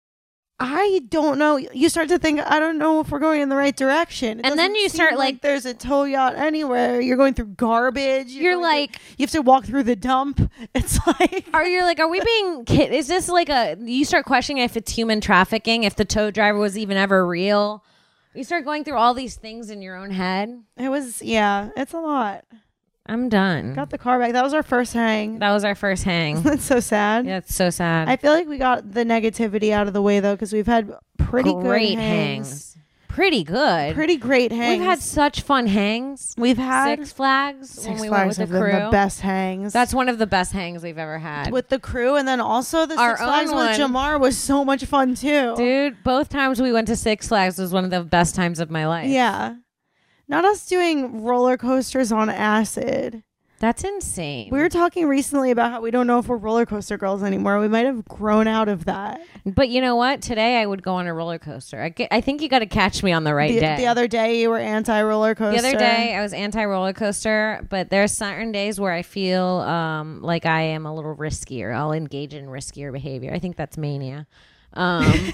[SPEAKER 5] I don't know. You start to think, I don't know if we're going in the right direction. It
[SPEAKER 4] And then
[SPEAKER 5] doesn't
[SPEAKER 4] you
[SPEAKER 5] seem
[SPEAKER 4] start, like-
[SPEAKER 5] there's a tow yacht anywhere. You're going through garbage.
[SPEAKER 4] You're
[SPEAKER 5] going
[SPEAKER 4] like-
[SPEAKER 5] through- you have to walk through the dump. It's like,
[SPEAKER 4] Are you like, are we being kid? Is this like a, you start questioning if it's human trafficking, if the tow driver was even ever real. You start going through all these things in your own head.
[SPEAKER 5] it was, yeah, it's a lot.
[SPEAKER 4] I'm done.
[SPEAKER 5] Got the car back. That was our first hang.
[SPEAKER 4] That was our first hang.
[SPEAKER 5] That's so sad.
[SPEAKER 4] Yeah, it's so sad.
[SPEAKER 5] I feel like we got the negativity out of the way though, because we've had pretty
[SPEAKER 4] Great
[SPEAKER 5] good
[SPEAKER 4] hangs.
[SPEAKER 5] hangs.
[SPEAKER 4] Pretty good.
[SPEAKER 5] Pretty great hangs.
[SPEAKER 4] We've had such fun hangs.
[SPEAKER 5] we've had
[SPEAKER 4] Six Flags
[SPEAKER 5] Six
[SPEAKER 4] when we
[SPEAKER 5] Flags
[SPEAKER 4] went with
[SPEAKER 5] have
[SPEAKER 4] the
[SPEAKER 5] been
[SPEAKER 4] crew.
[SPEAKER 5] the best hangs.
[SPEAKER 4] That's one of the best hangs we've ever had.
[SPEAKER 5] with the crew, and then also the
[SPEAKER 4] Our
[SPEAKER 5] Six Flags
[SPEAKER 4] own
[SPEAKER 5] with
[SPEAKER 4] one.
[SPEAKER 5] Jamar was so much fun too.
[SPEAKER 4] Dude, both times we went to Six Flags was one of the best times of my life.
[SPEAKER 5] Yeah, not us doing roller coasters on acid.
[SPEAKER 4] That's insane.
[SPEAKER 5] We were talking recently about how we don't know if we're roller coaster girls anymore. We might have grown out of that.
[SPEAKER 4] But you know what? Today I would go on a roller coaster. I, get, I think you got to catch me on the right
[SPEAKER 5] the,
[SPEAKER 4] day.
[SPEAKER 5] The other day you were anti roller coaster.
[SPEAKER 4] The other day I was anti roller coaster, but there's certain days where I feel um, like I am a little riskier. I'll engage in riskier behavior. I think that's mania. Um,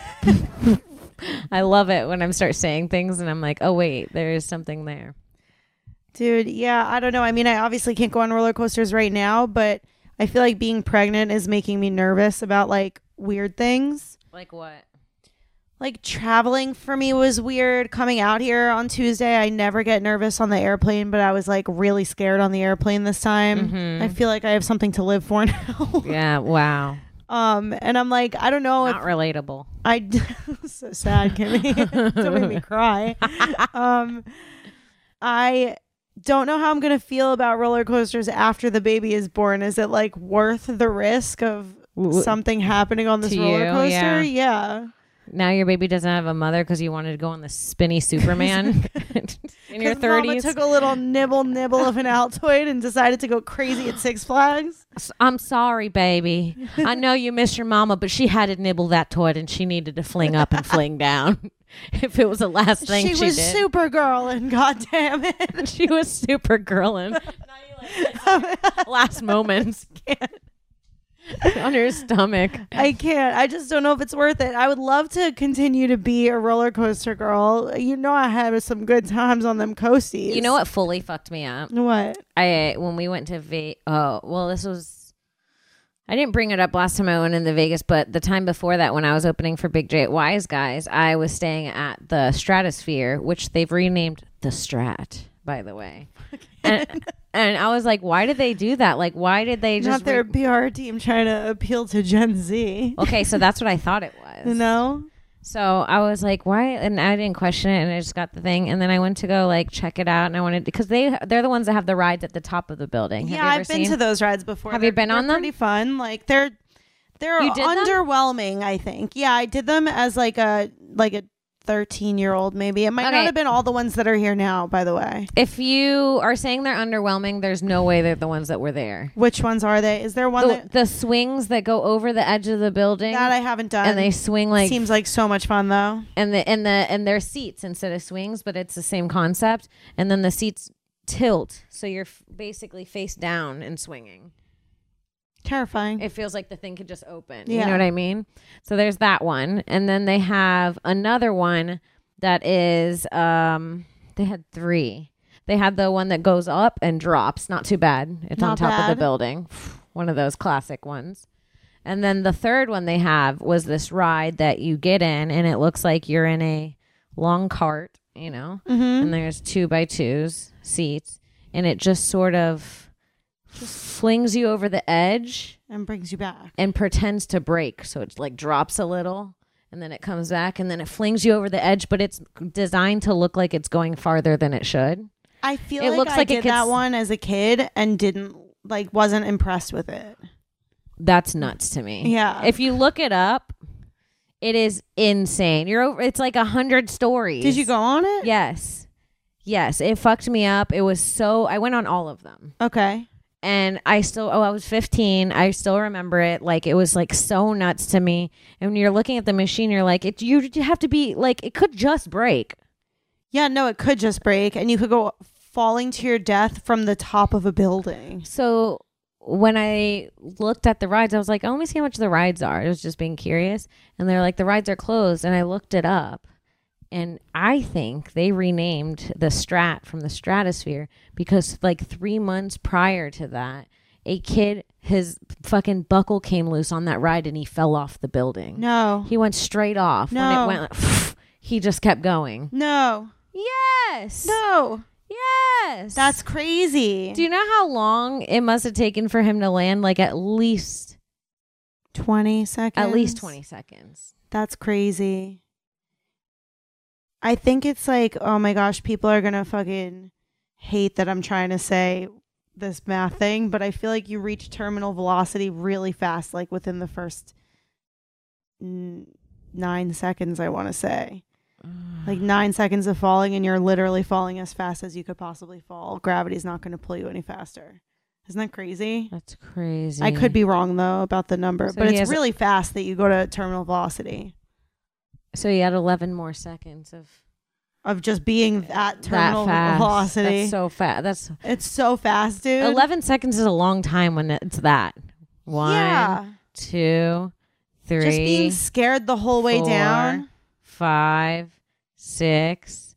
[SPEAKER 4] I love it when I start saying things and I'm like, oh wait, there is something there.
[SPEAKER 5] Dude, yeah, I don't know. I mean, I obviously can't go on roller coasters right now, but I feel like being pregnant is making me nervous about like weird things.
[SPEAKER 4] Like what?
[SPEAKER 5] Like traveling for me was weird. Coming out here on Tuesday, I never get nervous on the airplane, but I was like really scared on the airplane this time.
[SPEAKER 4] Mm-hmm.
[SPEAKER 5] I feel like I have something to live for now.
[SPEAKER 4] Yeah, wow.
[SPEAKER 5] Um, and I'm like, I don't know.
[SPEAKER 4] Not
[SPEAKER 5] if
[SPEAKER 4] relatable.
[SPEAKER 5] I so sad, Kimmy. Don't make me cry. Um, I don't know how I'm gonna feel about roller coasters after the baby is born. Is it like worth the risk of something happening on this
[SPEAKER 4] To
[SPEAKER 5] roller
[SPEAKER 4] you,
[SPEAKER 5] coaster?
[SPEAKER 4] yeah.
[SPEAKER 5] Yeah.
[SPEAKER 4] Now your baby doesn't have a mother because you wanted to go on the spinny Superman in your thirties.
[SPEAKER 5] Mama took a little nibble nibble of an Altoid and decided to go crazy at Six Flags.
[SPEAKER 4] I'm sorry, baby. I know you miss your mama, but she had to nibble that toy and she needed to fling up and fling down. If it was the last thing she,
[SPEAKER 5] she was
[SPEAKER 4] did.
[SPEAKER 5] Supergirl, and goddamn it,
[SPEAKER 4] she was Supergirling. Last moments on her stomach.
[SPEAKER 5] I can't. I just don't know if it's worth it. I would love to continue to be a roller coaster girl. You know, I had some good times on them coasties.
[SPEAKER 4] You know what fully fucked me up?
[SPEAKER 5] What?
[SPEAKER 4] I when we went to Vegas. Oh, well, this was. I didn't bring it up last time I went into Vegas, but the time before that, when I was opening for Big J at Wise Guys, I was staying at the Stratosphere, which they've renamed the Strat, by the way. and, and I was like, why did they do that? Like, why did they just...
[SPEAKER 5] Not their
[SPEAKER 4] re-
[SPEAKER 5] P R team trying to appeal to Gen Z.
[SPEAKER 4] Okay, so that's what I thought it was.
[SPEAKER 5] You know?
[SPEAKER 4] So I was like, why? And I didn't question it, and I just got the thing. And then I went to go like check it out, and I wanted because they they're the ones that have the rides at the top of the building.
[SPEAKER 5] Yeah,
[SPEAKER 4] have you ever
[SPEAKER 5] I've been
[SPEAKER 4] seen?
[SPEAKER 5] to those rides before.
[SPEAKER 4] Have
[SPEAKER 5] They're-
[SPEAKER 4] you been on
[SPEAKER 5] they're
[SPEAKER 4] them?
[SPEAKER 5] Pretty fun. Like they're they're
[SPEAKER 4] You did them?
[SPEAKER 5] underwhelming. I think. Yeah, I did them as like a like a thirteen year old. Maybe it might
[SPEAKER 4] Okay.
[SPEAKER 5] not have been all the ones that are here now. By the way,
[SPEAKER 4] If you are saying they're underwhelming, there's no way they're the ones that were there.
[SPEAKER 5] which ones are they? Is there one
[SPEAKER 4] The,
[SPEAKER 5] that
[SPEAKER 4] the swings that go over the edge of the building,
[SPEAKER 5] that I haven't done?
[SPEAKER 4] and they swing like
[SPEAKER 5] seems like so much fun though.
[SPEAKER 4] and the and the and they're seats instead of swings, but it's the same concept. And then the seats tilt, so you're f- basically face down and swinging.
[SPEAKER 5] Terrifying.
[SPEAKER 4] It feels like the thing could just open.
[SPEAKER 5] Yeah.
[SPEAKER 4] You know what I mean? So there's that one. And then they have another one that is, um, they had three. They had the one that goes up and drops. Not too bad. It's on
[SPEAKER 5] Not
[SPEAKER 4] top of
[SPEAKER 5] bad.
[SPEAKER 4] the building. One of those classic ones. And then the third one they have was this ride that you get in and it looks like you're in a long cart, you know,
[SPEAKER 5] Mm-hmm.
[SPEAKER 4] and there's two by twos seats and it just sort of flings you over the edge
[SPEAKER 5] And brings you back.
[SPEAKER 4] and pretends to break. So it like drops a little and then it comes back and then it flings you over the edge, but it's designed to look like it's going farther than it should.
[SPEAKER 5] I feel
[SPEAKER 4] It
[SPEAKER 5] like
[SPEAKER 4] looks
[SPEAKER 5] I
[SPEAKER 4] like it
[SPEAKER 5] did that
[SPEAKER 4] gets-
[SPEAKER 5] one as a kid and didn't like wasn't impressed with it.
[SPEAKER 4] That's nuts to me.
[SPEAKER 5] Yeah.
[SPEAKER 4] If you look it up, it is insane. You're over, it's like a hundred stories.
[SPEAKER 5] Did you go on it?
[SPEAKER 4] Yes. Yes. It fucked me up. It was so, I went on all of them.
[SPEAKER 5] Okay.
[SPEAKER 4] And I still, oh, I was fifteen. I still remember it. Like, it was like so nuts to me. And when you're looking at the machine, you're like, it, you have to be like, it could just break.
[SPEAKER 5] Yeah, no, it could just break and you could go falling to your death from the top of a building.
[SPEAKER 4] So when I looked at the rides, I was like, oh, let me see how much the rides are. I was just being curious. And they're like, the rides are closed. And I looked it up. And I think they renamed the Strat from the Stratosphere because like three months prior to that, a kid, his fucking buckle came loose on that ride and he fell off the building.
[SPEAKER 5] No.
[SPEAKER 4] He went straight off.
[SPEAKER 5] No.
[SPEAKER 4] When it went, like, he just kept going.
[SPEAKER 5] No.
[SPEAKER 4] Yes.
[SPEAKER 5] No.
[SPEAKER 4] Yes.
[SPEAKER 5] That's crazy.
[SPEAKER 4] Do you know how long it must have taken for him to land? Like at least,
[SPEAKER 5] twenty seconds.
[SPEAKER 4] at least twenty seconds.
[SPEAKER 5] That's crazy. I think it's like, oh my gosh, people are going to fucking hate that I'm trying to say this math thing, but I feel like you reach terminal velocity really fast, like within the first n- nine seconds, I want to say. Like nine seconds of falling and you're literally falling as fast as you could possibly fall. Gravity's not going to pull you any faster. Isn't that crazy?
[SPEAKER 4] That's crazy.
[SPEAKER 5] I could be wrong though about the number,
[SPEAKER 4] So
[SPEAKER 5] but
[SPEAKER 4] he
[SPEAKER 5] it's
[SPEAKER 4] has-
[SPEAKER 5] really fast that you go to terminal velocity
[SPEAKER 4] So he had eleven more seconds of
[SPEAKER 5] of just being at terminal
[SPEAKER 4] that fast.
[SPEAKER 5] velocity.
[SPEAKER 4] That's so fast. That's
[SPEAKER 5] It's so fast, dude.
[SPEAKER 4] eleven seconds is a long time when it's that. One,
[SPEAKER 5] Yeah.
[SPEAKER 4] two, three,
[SPEAKER 5] Just being scared the whole way
[SPEAKER 4] four,
[SPEAKER 5] down.
[SPEAKER 4] five, six,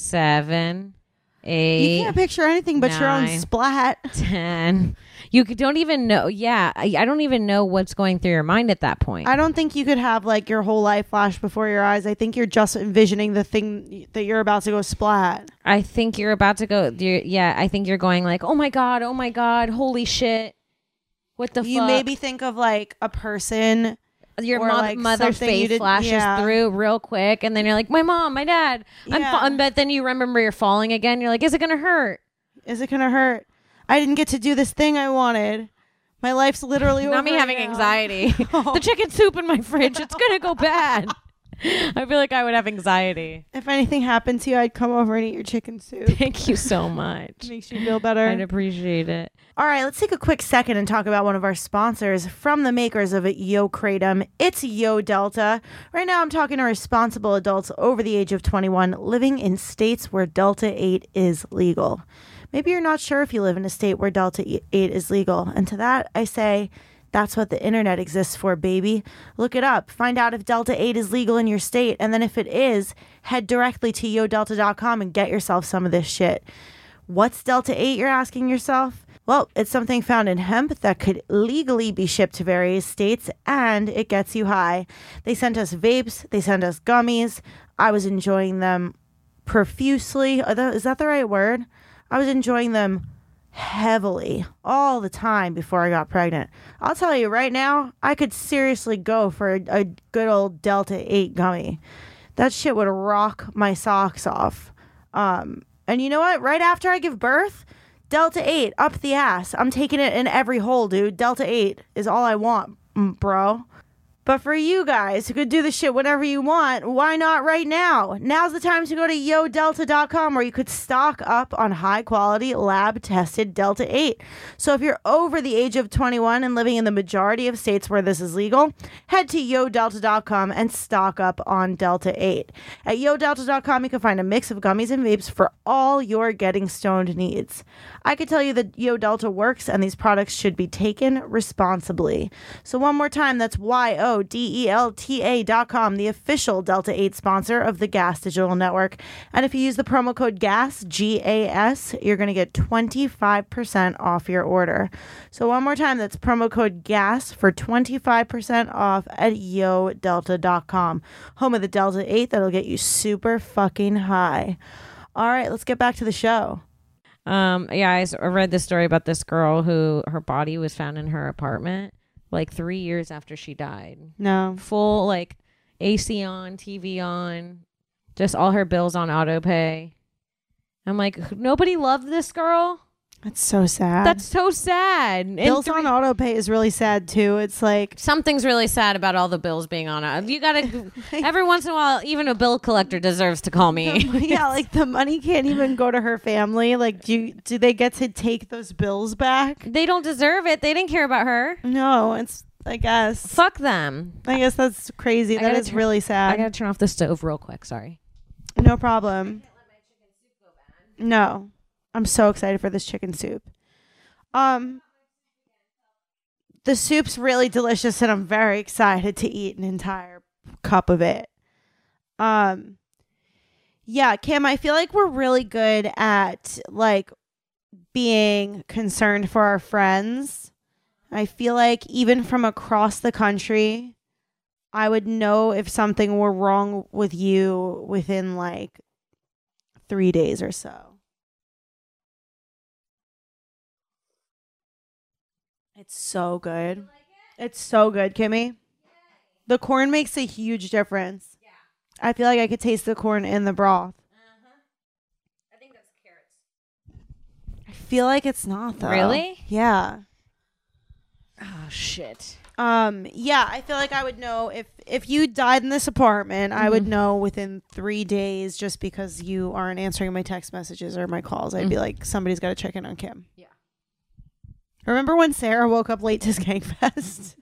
[SPEAKER 4] seven, eight.
[SPEAKER 5] You can't picture anything but your own
[SPEAKER 4] nine.
[SPEAKER 5] splat.
[SPEAKER 4] ten. You could- don't even know. Yeah, I, I don't even know what's going through your mind at that point.
[SPEAKER 5] I don't think you could have like your whole life flash before your eyes. I think you're just envisioning the thing that you're about to go splat.
[SPEAKER 4] I think you're about to go. You're, yeah, I think you're going like, oh my god, oh my god, holy shit, what the
[SPEAKER 5] You
[SPEAKER 4] fuck?
[SPEAKER 5] maybe think of like a person.
[SPEAKER 4] Your
[SPEAKER 5] or,
[SPEAKER 4] mo-
[SPEAKER 5] like,
[SPEAKER 4] mother's
[SPEAKER 5] something you
[SPEAKER 4] face
[SPEAKER 5] did-
[SPEAKER 4] flashes
[SPEAKER 5] yeah.
[SPEAKER 4] through real quick, and then you're like, my mom, my dad. I'm
[SPEAKER 5] Yeah.
[SPEAKER 4] fa-, but then you remember you're falling again. You're like, is it gonna hurt?
[SPEAKER 5] Is it gonna hurt? I didn't get to do this thing I wanted. My life's literally over
[SPEAKER 4] Not me having
[SPEAKER 5] right now.
[SPEAKER 4] anxiety. The chicken soup in my fridge, it's gonna go bad. I feel like I would have anxiety.
[SPEAKER 5] If anything happened to you, I'd come over and eat your chicken soup.
[SPEAKER 4] Thank you so much.
[SPEAKER 5] Makes you feel better.
[SPEAKER 4] I'd appreciate it.
[SPEAKER 5] All right, let's take a quick second and talk about one of our sponsors from the makers of Yo Kratom. It's Yo Delta. Right now, I'm talking to responsible adults over the age of twenty-one living in states where Delta eight is legal. Maybe you're not sure if you live in a state where Delta eight is legal. And to that, I say, that's what the internet exists for, baby. Look it up. Find out if Delta eight is legal in your state. And then if it is, head directly to yo delta dot com and get yourself some of this shit. What's Delta eight, you're asking yourself? Well, it's something found in hemp that could legally be shipped to various states, and it gets you high. They sent us vapes. They sent us gummies. I was enjoying them profusely. Are tho- Is that the right word? I was enjoying them heavily all the time before I got pregnant. I'll tell you right now, I could seriously go for a, a good old Delta eight gummy. That shit would rock my socks off. Um, and you know what? Right after I give birth, Delta eight up the ass. I'm taking it in every hole, dude. Delta eight is all I want, mm, bro. But for you guys who could do the shit whenever you want, why not right now? Now's the time to go to yo delta dot com where you could stock up on high quality lab tested Delta eight. So if you're over the age of twenty-one and living in the majority of states where this is legal, head to yo delta dot com and stock up on Delta eight. At yo delta dot com you can find a mix of gummies and vapes for all your getting stoned needs. I could tell you that Yo Delta works and these products should be taken responsibly. So one more time, that's Y O D E L T A dot com, the official Delta eight sponsor of the Gas Digital Network. And if you use the promo code GAS, G A S, you're going to get twenty-five percent off your order. So one more time, that's promo code GAS for twenty-five percent off at yo delta dot com. Home of the Delta eight that'll get you super fucking high. All right, let's get back to the show.
[SPEAKER 4] Um, yeah, I s- I read this story about this girl who her body was found in her apartment like three years after she died.
[SPEAKER 5] No.
[SPEAKER 4] Full like A C on, T V on, just all her bills on auto pay. I'm like, nobody loved this girl.
[SPEAKER 5] That's so sad.
[SPEAKER 4] That's so sad. And
[SPEAKER 5] Bills
[SPEAKER 4] three-
[SPEAKER 5] on auto pay is really sad too. It's like
[SPEAKER 4] Something's really sad about all the bills being on. uh, You gotta every once in a while, even a bill collector deserves to call me.
[SPEAKER 5] yeah, like the money can't even go to her family. Like, do you, do they get to take those bills back?
[SPEAKER 4] They don't deserve it. They didn't care about her.
[SPEAKER 5] No, it's I guess.
[SPEAKER 4] Fuck them.
[SPEAKER 5] I guess that's crazy.
[SPEAKER 4] I
[SPEAKER 5] That
[SPEAKER 4] gotta
[SPEAKER 5] is
[SPEAKER 4] turn-
[SPEAKER 5] really
[SPEAKER 4] I
[SPEAKER 5] sad.
[SPEAKER 4] gotta turn off the stove real quick. Sorry.
[SPEAKER 5] No problem. No, I'm so excited for this chicken soup. Um, the soup's really delicious, and I'm very excited to eat an entire cup of it. Um, yeah, Kim, I feel like we're really good at like being concerned for our friends. I feel like even from across the country, I would know if something were wrong with you within like three days or so. It's so good. It's so good, Kimmy. The corn makes a huge difference. Yeah. I feel like I could taste the corn in the broth.
[SPEAKER 4] Uh-huh. I think that's carrots.
[SPEAKER 5] I feel like it's not though.
[SPEAKER 4] Really?
[SPEAKER 5] Yeah.
[SPEAKER 4] Oh shit.
[SPEAKER 5] Um yeah, I feel like I would know if if you died in this apartment, I would know within three days just because you aren't answering my text messages or my calls. I'd be like, somebody's got to check in on Kim.
[SPEAKER 4] Yeah.
[SPEAKER 5] Remember when Sarah woke up late to Skankfest?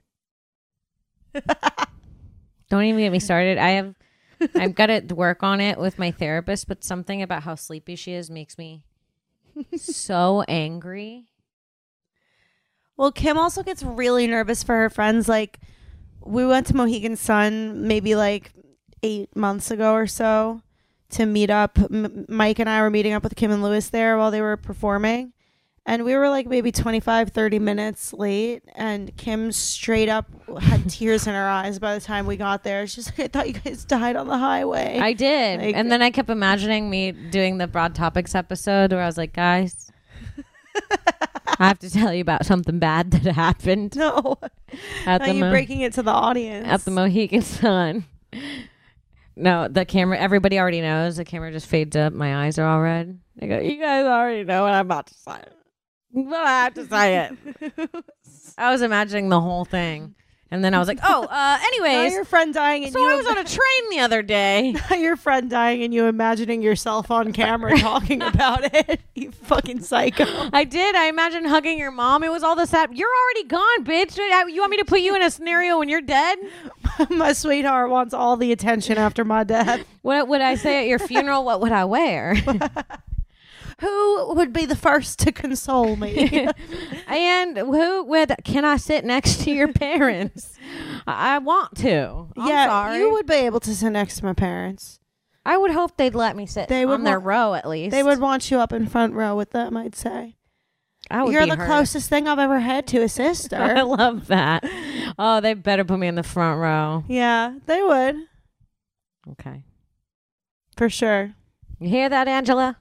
[SPEAKER 4] Don't even get me started. I have, I've got to work on it with my therapist, but something about how sleepy she is makes me so angry.
[SPEAKER 5] Well, Kim also gets really nervous for her friends. Like, we went to Mohegan Sun maybe like eight months ago or so to meet up. M- Mike and I were meeting up with Kim and Lewis there while they were performing. And we were like maybe twenty-five, thirty minutes late. And Kim straight up had tears in her eyes by the time we got there. She's like, I thought you guys died on the highway.
[SPEAKER 4] I did.
[SPEAKER 5] Like,
[SPEAKER 4] and then I kept imagining me doing the Broad Topics episode where I was like, guys, I have to tell you about something bad that happened.
[SPEAKER 5] No.
[SPEAKER 4] At
[SPEAKER 5] Now
[SPEAKER 4] the
[SPEAKER 5] you're
[SPEAKER 4] Mo-
[SPEAKER 5] breaking it to the audience.
[SPEAKER 4] At the Mohegan Sun. No, the camera, everybody already knows. The camera just fades up. My eyes are all red. I go, you guys already know what I'm about to say. But I have to say it. I was imagining the whole thing. And then I was like, oh, uh,
[SPEAKER 5] Now
[SPEAKER 4] anyways.
[SPEAKER 5] your friend dying and
[SPEAKER 4] So
[SPEAKER 5] you
[SPEAKER 4] I was on a train the other day.
[SPEAKER 5] Now your friend dying and you imagining yourself on camera talking about it. You fucking psycho.
[SPEAKER 4] I did. I imagined hugging your mom. It was all this. You're already gone, bitch. You want me to put you in a scenario when you're dead?
[SPEAKER 5] My sweetheart wants all the attention after my death.
[SPEAKER 4] What would I say at your funeral? What would I wear?
[SPEAKER 5] Who would be the first to console me?
[SPEAKER 4] And who would can I sit next to your parents? I I want to. I'm
[SPEAKER 5] yeah,
[SPEAKER 4] sorry.
[SPEAKER 5] you would be able to sit next to my parents.
[SPEAKER 4] I would hope they'd let me sit
[SPEAKER 5] They would
[SPEAKER 4] on their
[SPEAKER 5] wa-
[SPEAKER 4] row at least.
[SPEAKER 5] They would want you up in front row with them, I'd say.
[SPEAKER 4] I would
[SPEAKER 5] You're
[SPEAKER 4] be
[SPEAKER 5] the
[SPEAKER 4] hurt.
[SPEAKER 5] closest thing I've ever had to a
[SPEAKER 4] I
[SPEAKER 5] sister.
[SPEAKER 4] love that. Oh, they better put me in the front row.
[SPEAKER 5] Yeah, they would.
[SPEAKER 4] Okay.
[SPEAKER 5] For sure.
[SPEAKER 4] You hear that, Angela?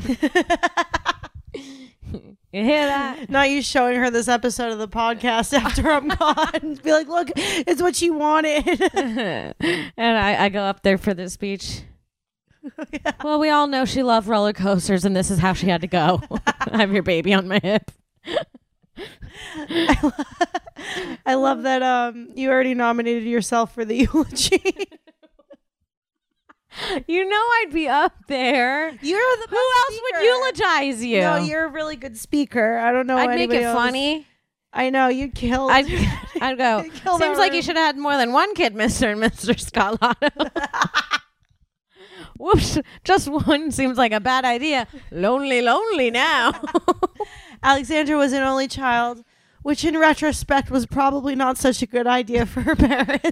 [SPEAKER 4] You hear that?
[SPEAKER 5] Not you showing her this episode of the podcast after I'm gone. Be like, look, it's what she wanted.
[SPEAKER 4] And I, I go up there for the speech. Yeah. Well, we all know she loved roller coasters, and this is how she had to go. I have your baby on my hip.
[SPEAKER 5] I, lo- I love that um, you already nominated yourself for the eulogy.
[SPEAKER 4] You know I'd be up there.
[SPEAKER 5] You're the best
[SPEAKER 4] Who else
[SPEAKER 5] speaker.
[SPEAKER 4] would eulogize you?
[SPEAKER 5] No, you're a really good speaker. I don't know.
[SPEAKER 4] I'd make
[SPEAKER 5] anybody
[SPEAKER 4] it
[SPEAKER 5] else.
[SPEAKER 4] funny.
[SPEAKER 5] I know you'd kill.
[SPEAKER 4] I'd, I'd go.
[SPEAKER 5] You'd kill
[SPEAKER 4] Seems
[SPEAKER 5] that
[SPEAKER 4] like
[SPEAKER 5] room.
[SPEAKER 4] you should have had more than one kid, Mister and Mister Scalotto. Whoops! Just one seems like a bad idea. Lonely, lonely now.
[SPEAKER 5] Alexandra was an only child, which in retrospect was probably not such a good idea for her parents.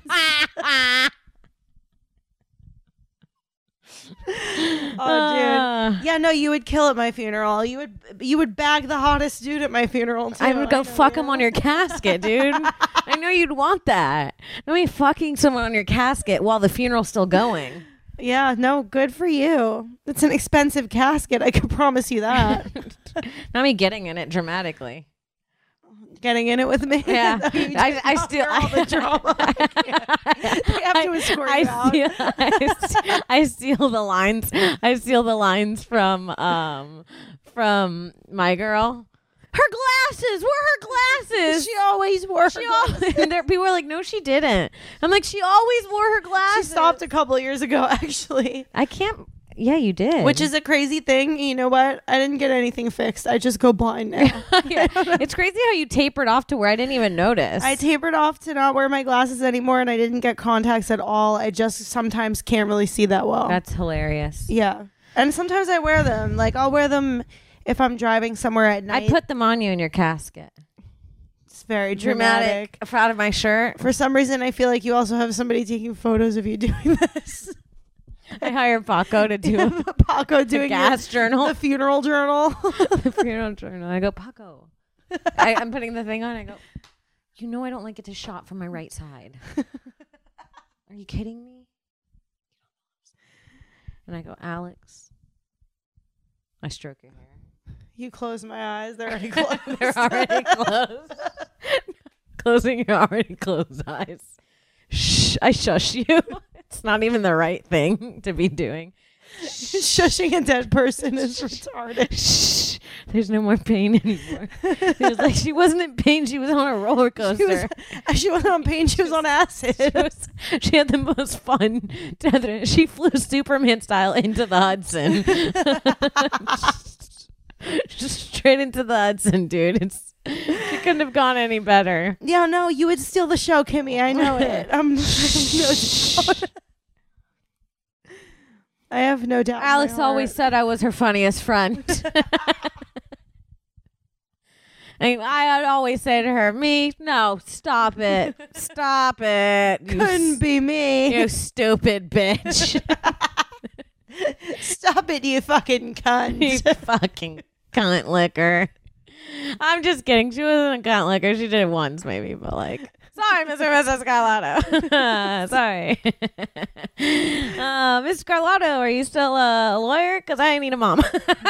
[SPEAKER 5] Oh, dude. Yeah, no, you would kill at my funeral. You would you would bag the hottest dude at my funeral, too.
[SPEAKER 4] I would go
[SPEAKER 5] know
[SPEAKER 4] fuck
[SPEAKER 5] you.
[SPEAKER 4] him on your casket, dude. I know you'd want that. No me fucking someone on your casket while the funeral's still going.
[SPEAKER 5] Yeah, no, good for you. It's an expensive casket, I can promise you that.
[SPEAKER 4] Not me getting in it dramatically.
[SPEAKER 5] Getting in it with me.
[SPEAKER 4] Yeah,
[SPEAKER 5] No, you
[SPEAKER 4] I,
[SPEAKER 5] just
[SPEAKER 4] I
[SPEAKER 5] got
[SPEAKER 4] still
[SPEAKER 5] through all the drama. They have to escort
[SPEAKER 4] I
[SPEAKER 5] you out.
[SPEAKER 4] steal, I, steal, I steal the lines. I steal the lines from um from My Girl. Her glasses. Where are her glasses?
[SPEAKER 5] She always wore her
[SPEAKER 4] She
[SPEAKER 5] glasses.
[SPEAKER 4] always, and there, people were like, "No, she didn't." I'm like, "She always wore her
[SPEAKER 5] She
[SPEAKER 4] glasses."
[SPEAKER 5] stopped a couple of years ago, actually.
[SPEAKER 4] I can't. Yeah, you did.
[SPEAKER 5] Which is a crazy thing. You know what? I didn't get anything fixed. I just go blind now.
[SPEAKER 4] Yeah. It's crazy how you tapered off to where I didn't even notice.
[SPEAKER 5] I tapered off to not wear my glasses anymore, and I didn't get contacts at all. I just sometimes can't really see that well.
[SPEAKER 4] That's hilarious.
[SPEAKER 5] Yeah. And sometimes I wear them. Like, I'll wear them if I'm driving somewhere at
[SPEAKER 4] I
[SPEAKER 5] night.
[SPEAKER 4] put them on you in your casket.
[SPEAKER 5] It's very dramatic.
[SPEAKER 4] Dramatic. Proud of my shirt.
[SPEAKER 5] For some reason, I feel like you also have somebody taking photos of you doing this.
[SPEAKER 4] I hired Paco to do a
[SPEAKER 5] Paco doing
[SPEAKER 4] gas
[SPEAKER 5] your-
[SPEAKER 4] journal.
[SPEAKER 5] the funeral journal.
[SPEAKER 4] The funeral journal. I go, Paco. I, I'm putting the thing on. I go, you know I don't like it to shot from my right side. Are you kidding me? And I go, Alex. I stroke your hair.
[SPEAKER 5] You close my eyes. They're already closed.
[SPEAKER 4] They're already closed. Closing your already closed eyes. Shh. I shush you. It's not even the right thing to be doing.
[SPEAKER 5] Shushing a dead person is retarded.
[SPEAKER 4] Shh. There's no more pain anymore. It was like she wasn't in pain. She was on a roller coaster.
[SPEAKER 5] She, was, she wasn't on pain. She was on acid.
[SPEAKER 4] She, was, she had the most fun tether. She flew Superman style into the Hudson. Just straight into the Hudson, dude. It's She couldn't have gone any better.
[SPEAKER 5] Yeah, no, you would steal the show, Kimmy. I know it. I'm no doubt. I have no doubt.
[SPEAKER 4] Alex always said I was her funniest friend. And I'd always say to her, me? No, stop it. Stop it. You
[SPEAKER 5] Couldn't
[SPEAKER 4] s-
[SPEAKER 5] be me.
[SPEAKER 4] You stupid bitch.
[SPEAKER 5] Stop it, you fucking cunt.
[SPEAKER 4] You fucking cunt licker. I'm just kidding. She wasn't a cunt licker. She did it once maybe, but like, sorry, Mister and Missus Carlotto. Sorry. uh, Mister Carlotto, are you still a lawyer? Because I need a mom.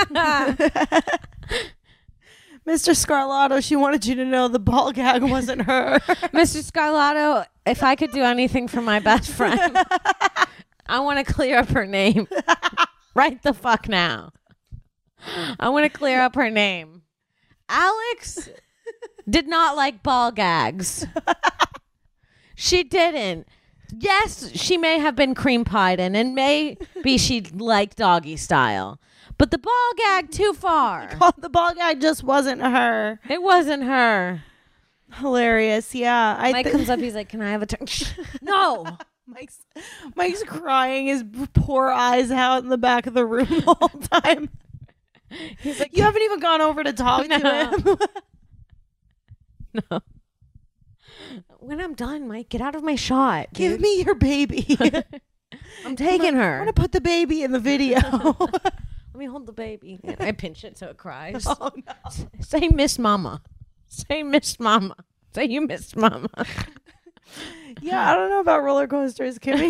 [SPEAKER 5] Mister Scarlato, she wanted you to know the ball gag wasn't her.
[SPEAKER 4] Mister Scarlato, if I could do anything for my best friend, I want to clear up her name. Right the fuck now. I want to clear up her name. Alex did not like ball gags. She didn't. Yes, she may have been cream pied in, and maybe she liked doggy style. But the ball gag too far.
[SPEAKER 5] Oh, the ball gag just wasn't her.
[SPEAKER 4] It wasn't her.
[SPEAKER 5] Hilarious. Yeah. I
[SPEAKER 4] Mike
[SPEAKER 5] th-
[SPEAKER 4] comes up. He's like, "Can I have a turn?" No.
[SPEAKER 5] Mike's, Mike's crying his poor eyes out in the back of the room the whole time.
[SPEAKER 4] He's like,
[SPEAKER 5] You haven't even gone over to talk
[SPEAKER 4] No.
[SPEAKER 5] to him.
[SPEAKER 4] no. When I'm done, Mike, get out of my shot.
[SPEAKER 5] Give
[SPEAKER 4] dude.
[SPEAKER 5] me your baby.
[SPEAKER 4] I'm taking
[SPEAKER 5] I
[SPEAKER 4] her.
[SPEAKER 5] want to put the baby in the video.
[SPEAKER 4] Let me hold the baby. I pinch it so it cries.
[SPEAKER 5] Oh, no.
[SPEAKER 4] Say Miss Mama. Say Miss Mama. Say you Miss Mama.
[SPEAKER 5] Yeah, I don't know about roller coasters, Kimmy.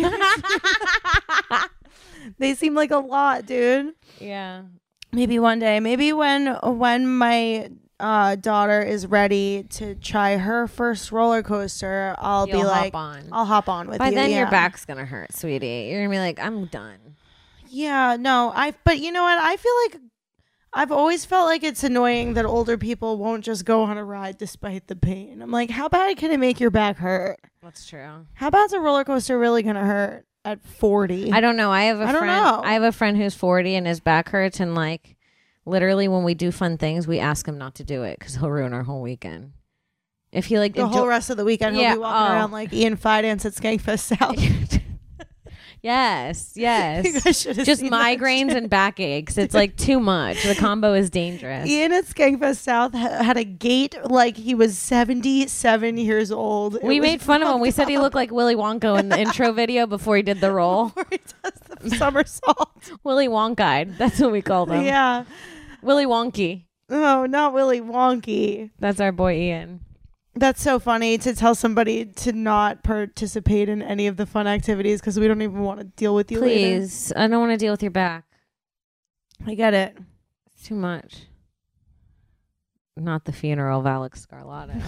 [SPEAKER 5] They seem like a lot, dude.
[SPEAKER 4] Yeah.
[SPEAKER 5] Maybe one day. Maybe when when my uh, daughter is ready to try her first roller coaster, I'll
[SPEAKER 4] You'll
[SPEAKER 5] be
[SPEAKER 4] hop
[SPEAKER 5] like,
[SPEAKER 4] on.
[SPEAKER 5] I'll hop on with
[SPEAKER 4] By
[SPEAKER 5] you.
[SPEAKER 4] then
[SPEAKER 5] yeah.
[SPEAKER 4] your back's gonna hurt, sweetie. You're gonna be like, I'm done.
[SPEAKER 5] Yeah, no, I. But you know what? I feel like I've always felt like it's annoying that older people won't just go on a ride despite the pain. I'm like, how bad can it make your back hurt?
[SPEAKER 4] That's true.
[SPEAKER 5] How bad's a roller coaster really gonna hurt at forty?
[SPEAKER 4] I don't know. I have a
[SPEAKER 5] I don't
[SPEAKER 4] friend.
[SPEAKER 5] know.
[SPEAKER 4] I have a friend who's forty and his back hurts, and like, literally, when we do fun things, we ask him not to do it because he'll ruin our whole weekend. If he like
[SPEAKER 5] the
[SPEAKER 4] enjo-
[SPEAKER 5] whole rest of the weekend
[SPEAKER 4] Yeah,
[SPEAKER 5] he'll be walking
[SPEAKER 4] oh.
[SPEAKER 5] around like Ian Fidance at Skankfest South.
[SPEAKER 4] Yes,
[SPEAKER 5] You
[SPEAKER 4] yes.
[SPEAKER 5] guys should have
[SPEAKER 4] Just
[SPEAKER 5] seen that
[SPEAKER 4] migraines
[SPEAKER 5] shit.
[SPEAKER 4] and backaches. It's like too much. The combo is dangerous.
[SPEAKER 5] Ian at Skankfest South ha- had a gait like he was seventy-seven years old. It
[SPEAKER 4] We
[SPEAKER 5] was
[SPEAKER 4] made fun of him. We said he
[SPEAKER 5] fucked
[SPEAKER 4] looked like Willy Wonka in the intro video before he did the role.
[SPEAKER 5] up where he does the somersault.
[SPEAKER 4] Willy Wonka. That's what we called him.
[SPEAKER 5] Yeah.
[SPEAKER 4] Willy Wonky.
[SPEAKER 5] Oh, not Willy Wonky.
[SPEAKER 4] That's our boy Ian.
[SPEAKER 5] That's so funny to tell somebody to not participate in any of the fun activities because we don't even want to deal with you later.
[SPEAKER 4] Please. I don't want to deal with your back.
[SPEAKER 5] I get it.
[SPEAKER 4] It's too much. Not the funeral of Alex Scarlato.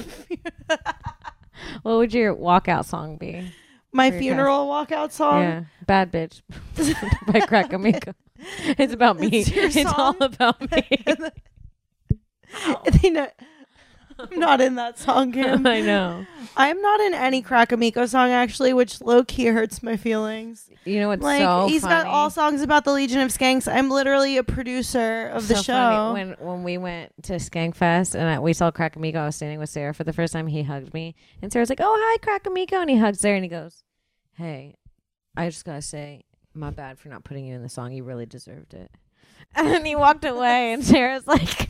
[SPEAKER 4] What would your walkout song be?
[SPEAKER 5] My
[SPEAKER 4] For your
[SPEAKER 5] funeral walkout song.
[SPEAKER 4] Yeah. Bad Bitch by Crack Amigo. It's about me.
[SPEAKER 5] It's your
[SPEAKER 4] It's all
[SPEAKER 5] song?
[SPEAKER 4] about me.
[SPEAKER 5] They know- I'm not in that song, Kim.
[SPEAKER 4] I know.
[SPEAKER 5] I'm not in any Crack Amico song actually, which low key hurts my feelings.
[SPEAKER 4] You know what's
[SPEAKER 5] Like
[SPEAKER 4] so
[SPEAKER 5] he's got
[SPEAKER 4] funny?
[SPEAKER 5] all songs about the Legion of Skanks. I'm literally a producer of the
[SPEAKER 4] So
[SPEAKER 5] show.
[SPEAKER 4] funny. When when we went to Skankfest and I, we saw Crack Amigo, I was standing with Sarah for the first time. He hugged me, and Sarah's like, "Oh, hi, Crack Amigo," and he hugs Sarah and he goes, "Hey, I just gotta say, my bad for not putting you in the song. You really deserved it." And then he walked away, and Sarah's like,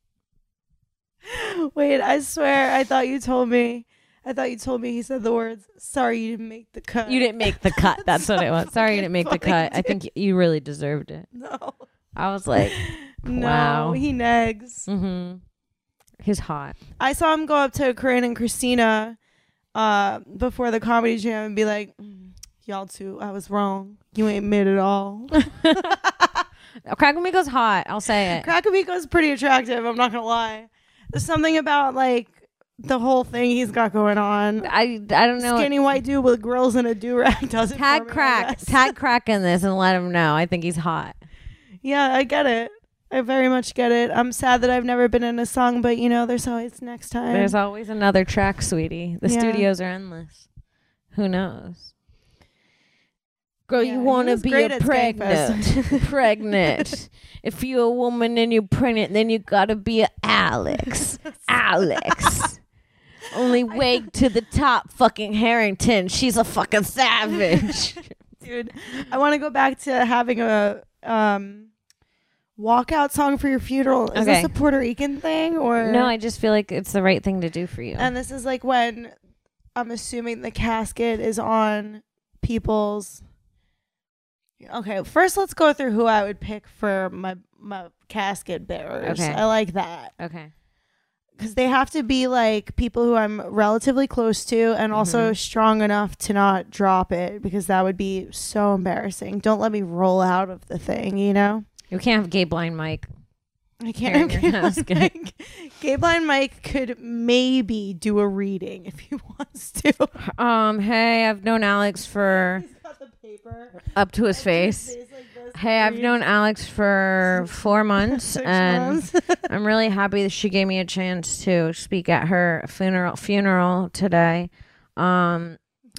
[SPEAKER 5] Wait, I swear, I thought you told me. I thought you told me he said the words, "Sorry, you didn't make the cut."
[SPEAKER 4] "You didn't make the cut." That's what it was. Sorry, you didn't make the
[SPEAKER 5] fucking
[SPEAKER 4] cut. I
[SPEAKER 5] dude.
[SPEAKER 4] think you really deserved it.
[SPEAKER 5] No.
[SPEAKER 4] I was like,
[SPEAKER 5] No,
[SPEAKER 4] Wow.
[SPEAKER 5] he negs.
[SPEAKER 4] mm-hmm. He's hot.
[SPEAKER 5] I saw him go up to Corinne and Christina uh, before the comedy jam and be like, mm, "Y'all two, I was wrong. You ain't mid at all."
[SPEAKER 4] Crack Amigo's hot. I'll say it.
[SPEAKER 5] Crack Amico is pretty attractive. I'm not gonna lie. There's something about like the whole thing he's got going on.
[SPEAKER 4] I, I don't know.
[SPEAKER 5] Skinny white dude with grills and a do rag does it.
[SPEAKER 4] Tag
[SPEAKER 5] for me, I
[SPEAKER 4] Crack.
[SPEAKER 5] guess.
[SPEAKER 4] Tag Crack in this and let him know. I think he's hot.
[SPEAKER 5] Yeah, I get it. I very much get it. I'm sad that I've never been in a song, but you know, there's always next time.
[SPEAKER 4] There's always another track, sweetie. The
[SPEAKER 5] Yeah.
[SPEAKER 4] studios are endless. Who knows? Girl,
[SPEAKER 5] Yeah,
[SPEAKER 4] you
[SPEAKER 5] he
[SPEAKER 4] want to
[SPEAKER 5] was
[SPEAKER 4] be
[SPEAKER 5] great
[SPEAKER 4] a
[SPEAKER 5] at
[SPEAKER 4] pregnant. pregnant. If you're a woman and you're pregnant, then you got to be a Alex. Alex. Only wake to the top, fucking Harrington. She's a fucking savage.
[SPEAKER 5] Dude, I want to go back to having a um, walkout song for your funeral. Is
[SPEAKER 4] Okay.
[SPEAKER 5] this a Puerto Rican thing or
[SPEAKER 4] No, I just feel like it's the right thing to do for you.
[SPEAKER 5] And this is like when I'm assuming the casket is on people's. Okay, first let's go through who I would pick for my my casket bearers.
[SPEAKER 4] Okay.
[SPEAKER 5] I like that
[SPEAKER 4] okay.
[SPEAKER 5] because they have to be like people who I'm relatively close to and also
[SPEAKER 4] Mhm.
[SPEAKER 5] strong enough to not drop it because that would be so embarrassing. Don't let me roll out of the thing, you know.
[SPEAKER 4] You can't have gay blind Mike.
[SPEAKER 5] I can't.
[SPEAKER 4] Carrying your casket.
[SPEAKER 5] Mike, Gay Blind Mike could maybe do a reading if he wants to.
[SPEAKER 4] Um, hey, I've known Alex for
[SPEAKER 5] He's got the paper
[SPEAKER 4] up to his face.
[SPEAKER 5] like this.
[SPEAKER 4] Hey, I've known Alex for four months,
[SPEAKER 5] Six
[SPEAKER 4] and
[SPEAKER 5] months.
[SPEAKER 4] I'm really happy that she gave me a chance to speak at her funeral funeral today. Um,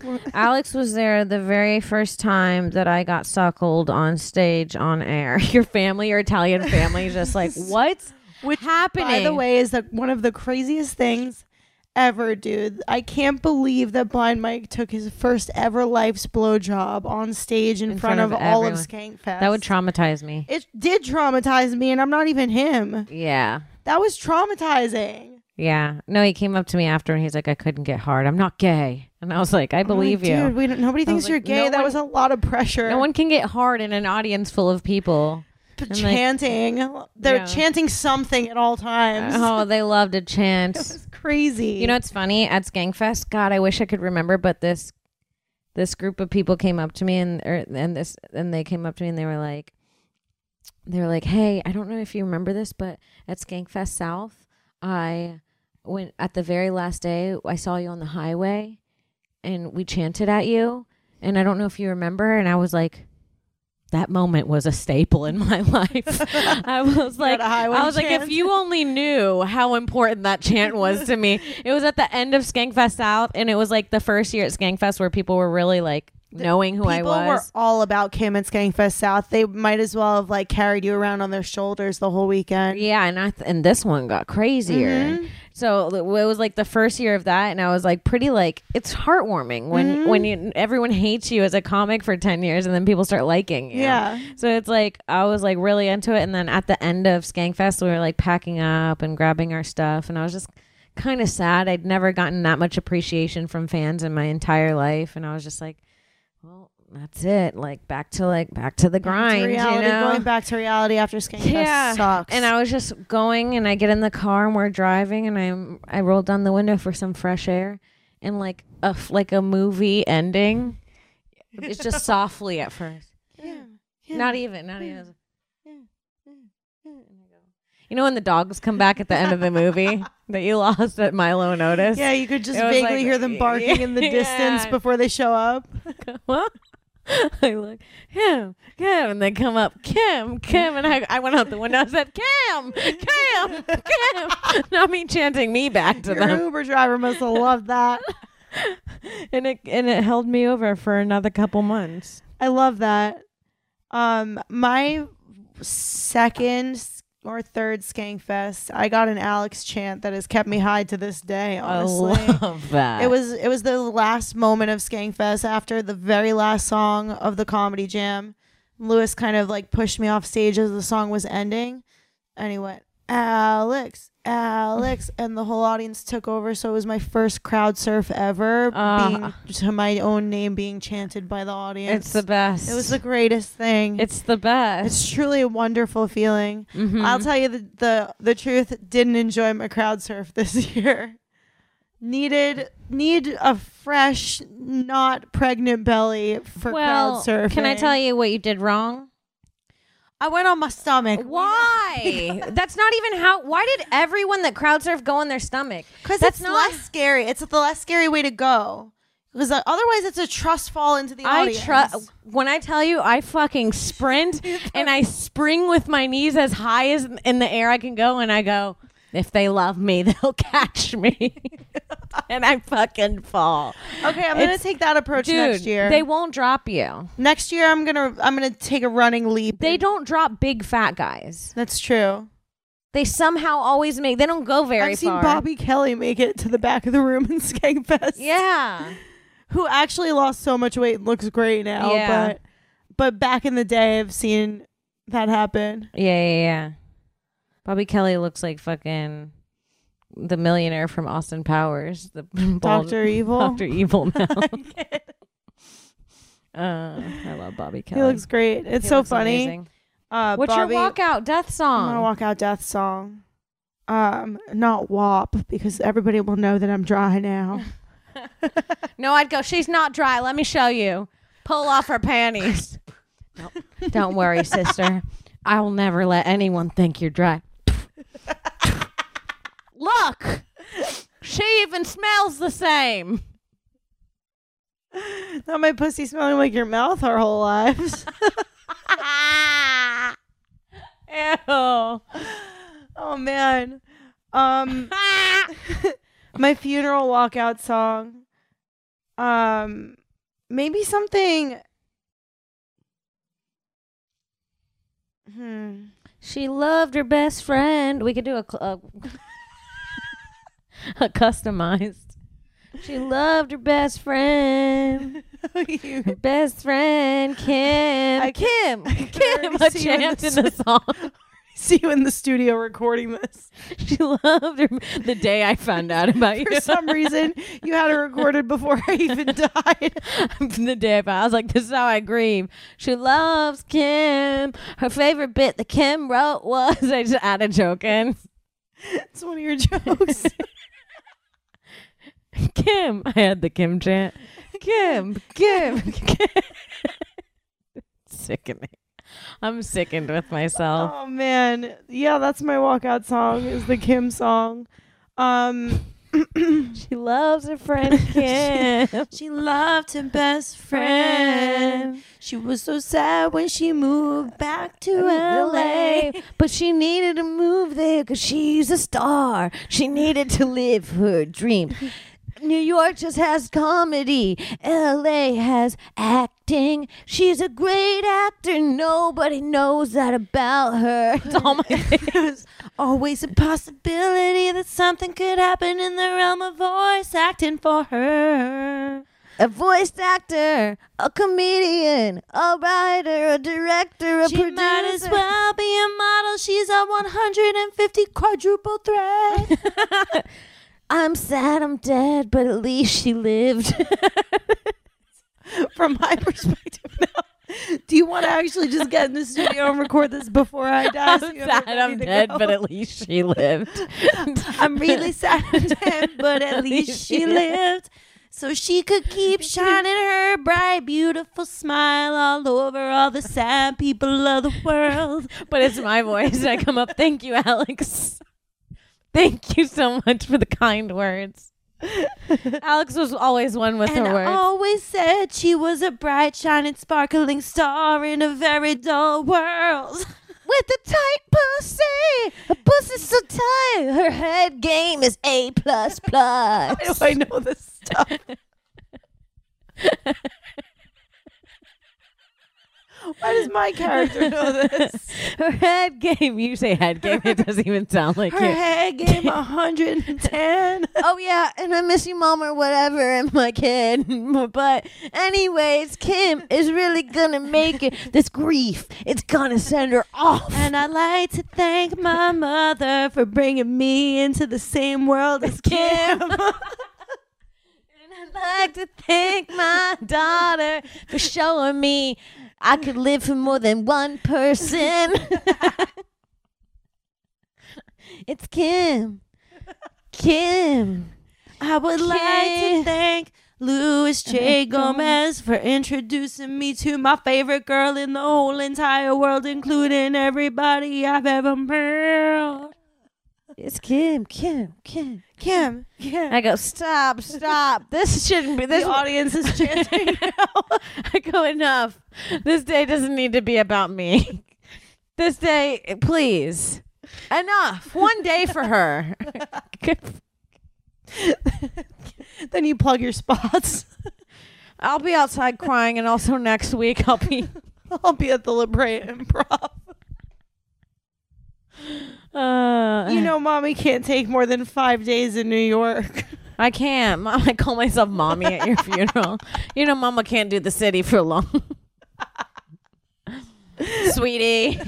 [SPEAKER 4] Alex was there the very first time that I got suckled on stage on air. Your family, your Italian family, is just like, what's
[SPEAKER 5] Which,
[SPEAKER 4] happening?
[SPEAKER 5] by the way, is like one of the craziest things ever, dude. I can't believe that Blind Mike took his first ever life's blowjob on stage in,
[SPEAKER 4] In
[SPEAKER 5] front,
[SPEAKER 4] front
[SPEAKER 5] of,
[SPEAKER 4] of
[SPEAKER 5] all of
[SPEAKER 4] everyone.
[SPEAKER 5] Skankfest.
[SPEAKER 4] That would traumatize me.
[SPEAKER 5] It did traumatize me, and I'm not even him.
[SPEAKER 4] Yeah.
[SPEAKER 5] That was traumatizing.
[SPEAKER 4] Yeah. No, he came up to me after and he's like, I couldn't get hard. I'm not gay. And I was like, I believe
[SPEAKER 5] I'm like,
[SPEAKER 4] you.
[SPEAKER 5] Dude, we don't, nobody thinks
[SPEAKER 4] was
[SPEAKER 5] you're
[SPEAKER 4] like,
[SPEAKER 5] gay.
[SPEAKER 4] no
[SPEAKER 5] that
[SPEAKER 4] one-
[SPEAKER 5] was a lot of pressure.
[SPEAKER 4] No one can get hard in an audience full of people.
[SPEAKER 5] But
[SPEAKER 4] I'm like-
[SPEAKER 5] chanting. They're
[SPEAKER 4] Yeah.
[SPEAKER 5] chanting something at all times.
[SPEAKER 4] Oh, they love to
[SPEAKER 5] It
[SPEAKER 4] chant.
[SPEAKER 5] was crazy.
[SPEAKER 4] You know, it's funny at Skankfest. God, I wish I could remember, but this this group of people came up to me and or, and this and they came up to me and they were like, they were like, hey, I don't know if you remember this, but at Skankfest South, I went at the very last day. I saw you on the highway, and we chanted at you, and I don't know if you remember. And I was like, that moment was a staple in my life. I was like,
[SPEAKER 5] a highway
[SPEAKER 4] I was like,
[SPEAKER 5] chant?
[SPEAKER 4] if you only knew how important that chant was to me. It was at the end of Skankfest South, and it was like the first year at Skankfest where people were really like knowing who I
[SPEAKER 5] People
[SPEAKER 4] was.
[SPEAKER 5] were all about Kim at Skankfest South. They might as well have like carried you around on their shoulders the whole weekend.
[SPEAKER 4] Yeah, and I th- and this one got crazier.
[SPEAKER 5] Mhm.
[SPEAKER 4] So it was like the first year of that, and I was like pretty like it's heartwarming when
[SPEAKER 5] Mhm.
[SPEAKER 4] when you everyone hates you as a comic for ten years, and then people start liking you.
[SPEAKER 5] Yeah.
[SPEAKER 4] So it's like I was like really into it, and then at the end of Skankfest, we were like packing up and grabbing our stuff, and I was just kind of sad. I'd never gotten that much appreciation from fans in my entire life, and I was just like, well, that's it. Like back to like back to the grind,
[SPEAKER 5] reality,
[SPEAKER 4] you know.
[SPEAKER 5] Going back to reality after Skankfest
[SPEAKER 4] Yeah,
[SPEAKER 5] sucks.
[SPEAKER 4] and I was just going, and I get in the car, and we're driving, and I I rolled down the window for some fresh air, and like a f- like a movie ending. It's just softly at first,
[SPEAKER 5] yeah. Yeah.
[SPEAKER 4] not even, not even. You know when the dogs come back at the end of the movie that you lost at Milo and Otis?
[SPEAKER 5] Yeah, you could just
[SPEAKER 4] It was
[SPEAKER 5] vaguely
[SPEAKER 4] like-
[SPEAKER 5] hear them barking in the
[SPEAKER 4] Yeah.
[SPEAKER 5] distance before they show up.
[SPEAKER 4] What? I look, Kim, Kim, and they come up, Kim, Kim, and I, I went out the window. I said, Kim, Kim, Kim, not me chanting me back to
[SPEAKER 5] Your
[SPEAKER 4] them.
[SPEAKER 5] Uber driver must have loved that.
[SPEAKER 4] And it and it held me over for another couple months.
[SPEAKER 5] I love that. Um, my second or third Skankfest, I got an Alex chant that has kept me high to this day. Honestly,
[SPEAKER 4] I love that.
[SPEAKER 5] it was it was the last moment of Skankfest after the very last song of the comedy jam. Lewis kind of like pushed me off stage as the song was ending, and he went, Alex, Alex, and the whole audience took over. So it was my first crowd surf ever,
[SPEAKER 4] Ah.
[SPEAKER 5] being to my own name being chanted by the audience.
[SPEAKER 4] It's the best.
[SPEAKER 5] It was the greatest thing.
[SPEAKER 4] It's the best.
[SPEAKER 5] It's truly a wonderful feeling.
[SPEAKER 4] Mhm.
[SPEAKER 5] I'll tell you the, the the truth. Didn't enjoy my crowd surf this year. Needed need a fresh, not pregnant belly for
[SPEAKER 4] well,
[SPEAKER 5] crowd surfing.
[SPEAKER 4] can I tell you what you did wrong?
[SPEAKER 5] I went on my stomach.
[SPEAKER 4] Why? That's not even how. Why did everyone that crowd surf go on their stomach?
[SPEAKER 5] Because
[SPEAKER 4] That's
[SPEAKER 5] it's
[SPEAKER 4] not-
[SPEAKER 5] less scary. It's the less scary way to go. Because otherwise, it's a trust fall into the
[SPEAKER 4] I
[SPEAKER 5] audience.
[SPEAKER 4] trust when I tell you I fucking sprint and I spring with my knees as high as in the air I can go, and I go, If they love me, they'll catch me. And I fucking fall.
[SPEAKER 5] Okay, I'm gonna
[SPEAKER 4] It's-
[SPEAKER 5] take that approach
[SPEAKER 4] Dude,
[SPEAKER 5] next year.
[SPEAKER 4] they won't drop you.
[SPEAKER 5] next year, I'm gonna I'm gonna take a running leap.
[SPEAKER 4] They don't drop big fat guys.
[SPEAKER 5] That's true.
[SPEAKER 4] They somehow always make. They don't go very
[SPEAKER 5] I've seen
[SPEAKER 4] far.
[SPEAKER 5] Bobby Kelly make it to the back of the room in Skankfest.
[SPEAKER 4] Yeah.
[SPEAKER 5] Who actually lost so much weight and looks great now.
[SPEAKER 4] Yeah.
[SPEAKER 5] But but back in the day, I've seen that happen.
[SPEAKER 4] Yeah, yeah, yeah. Bobby Kelly looks like fucking the millionaire from Austin Powers. The bald-
[SPEAKER 5] Doctor Evil.
[SPEAKER 4] Doctor Evil now. uh, I love Bobby Kelly.
[SPEAKER 5] He looks great. It's
[SPEAKER 4] He
[SPEAKER 5] so
[SPEAKER 4] looks
[SPEAKER 5] funny.
[SPEAKER 4] amazing.
[SPEAKER 5] Uh,
[SPEAKER 4] What's
[SPEAKER 5] Bobby,
[SPEAKER 4] your walkout death
[SPEAKER 5] I'm gonna
[SPEAKER 4] song?
[SPEAKER 5] walk out death song. Um, not W A P because everybody will know that I'm dry now.
[SPEAKER 4] No, I'd go, she's not dry. Let me show you. Pull off her panties. Nope. Don't worry, sister. I will never let anyone think you're dry. Look! She even smells the same.
[SPEAKER 5] Not my pussy smelling like your mouth our whole lives.
[SPEAKER 4] Ew.
[SPEAKER 5] Oh man. Um my funeral walkout song. Um maybe something Hmm.
[SPEAKER 4] She loved her best friend. We could do a, cl- a, a customized. She loved her best friend. Her best friend, Kim.
[SPEAKER 5] I
[SPEAKER 4] Kim.
[SPEAKER 5] can
[SPEAKER 4] Kim.
[SPEAKER 5] already
[SPEAKER 4] A
[SPEAKER 5] see you in
[SPEAKER 4] chant
[SPEAKER 5] this-
[SPEAKER 4] in the song.
[SPEAKER 5] See you in the studio recording this.
[SPEAKER 4] She loved her. The day I found out about you.
[SPEAKER 5] For some reason, you had it recorded before I even died.
[SPEAKER 4] The day I found I was like, this is how I grieve. She loves Kim. Her favorite bit that Kim wrote was, I just add a joke in.
[SPEAKER 5] It's one of your jokes.
[SPEAKER 4] Kim. I had the Kim chant. Kim. Kim. Kim. Sickening. I'm sickened with myself.
[SPEAKER 5] Oh man, yeah, that's my walkout song. Is the Kim song. Um,
[SPEAKER 4] She loves her friend Kim.
[SPEAKER 5] she loved her best friend. She was so sad when she moved back to L A.
[SPEAKER 4] But she needed to move there because she's a star. She needed to live her dream. New York just has comedy. L A has acting. She's a great actor. Nobody knows that about her. It's all my
[SPEAKER 5] There's always a possibility that something could happen in the realm of voice acting for her.
[SPEAKER 4] A voice actor, a comedian, a writer, a director, a
[SPEAKER 5] She
[SPEAKER 4] producer.
[SPEAKER 5] might as well be a model. She's a one hundred fifty quadruple threat.
[SPEAKER 4] I'm sad I'm dead, but at least she lived.
[SPEAKER 5] From my perspective now, do you want to actually just get in the studio and record this before I die? so
[SPEAKER 4] I'm
[SPEAKER 5] you have
[SPEAKER 4] sad
[SPEAKER 5] everybody
[SPEAKER 4] I'm
[SPEAKER 5] to
[SPEAKER 4] dead,
[SPEAKER 5] go?
[SPEAKER 4] but at least she lived.
[SPEAKER 5] I'm really sad I'm dead, but at least she lived. So she could keep shining her bright, beautiful smile all over all the sad people of the world.
[SPEAKER 4] But it's my voice. I come up. Thank you, Alex. Thank you so much for the kind words. Alex was always one with
[SPEAKER 5] And
[SPEAKER 4] her
[SPEAKER 5] I
[SPEAKER 4] words.
[SPEAKER 5] always said she was a bright, shining, sparkling star in a very dull world.
[SPEAKER 4] With a tight pussy. Her pussy's so tight. Her head game is A plus plus.
[SPEAKER 5] Why do I know this stuff? Why does my character know this?
[SPEAKER 4] Her head game. You say head game. It doesn't even sound like
[SPEAKER 5] Her
[SPEAKER 4] it.
[SPEAKER 5] head game one hundred ten.
[SPEAKER 4] Oh yeah, and I miss you, mom, or whatever, and my kid. But anyways, Kim is really gonna make it. This grief, it's gonna send her off.
[SPEAKER 5] And I'd like to thank my mother for bringing me into the same world as Kim.
[SPEAKER 4] And I'd like to thank my daughter for showing me I could live for more than one person. It's Kim. Kim.
[SPEAKER 5] I would like
[SPEAKER 4] Kim.
[SPEAKER 5] to thank Louis J. Gomez for introducing me to my favorite girl in the whole entire world, including everybody I've ever met.
[SPEAKER 4] It's Kim. Kim. Kim.
[SPEAKER 5] Kim, Kim.
[SPEAKER 4] I go, stop, stop. This shouldn't be. This
[SPEAKER 5] The audience is chanting now.
[SPEAKER 4] I go, enough. This day doesn't need to be about me. This day, please. Enough. One day for her.
[SPEAKER 5] Then you plug your spots.
[SPEAKER 4] I'll be outside crying, and also next week I'll be
[SPEAKER 5] I'll be at the La Brea Improv.
[SPEAKER 4] Uh,
[SPEAKER 5] You know, mommy can't take more than five days in New York.
[SPEAKER 4] I can't. Mom, I call myself mommy at your funeral. You know, mama can't do the city for long. Sweetie.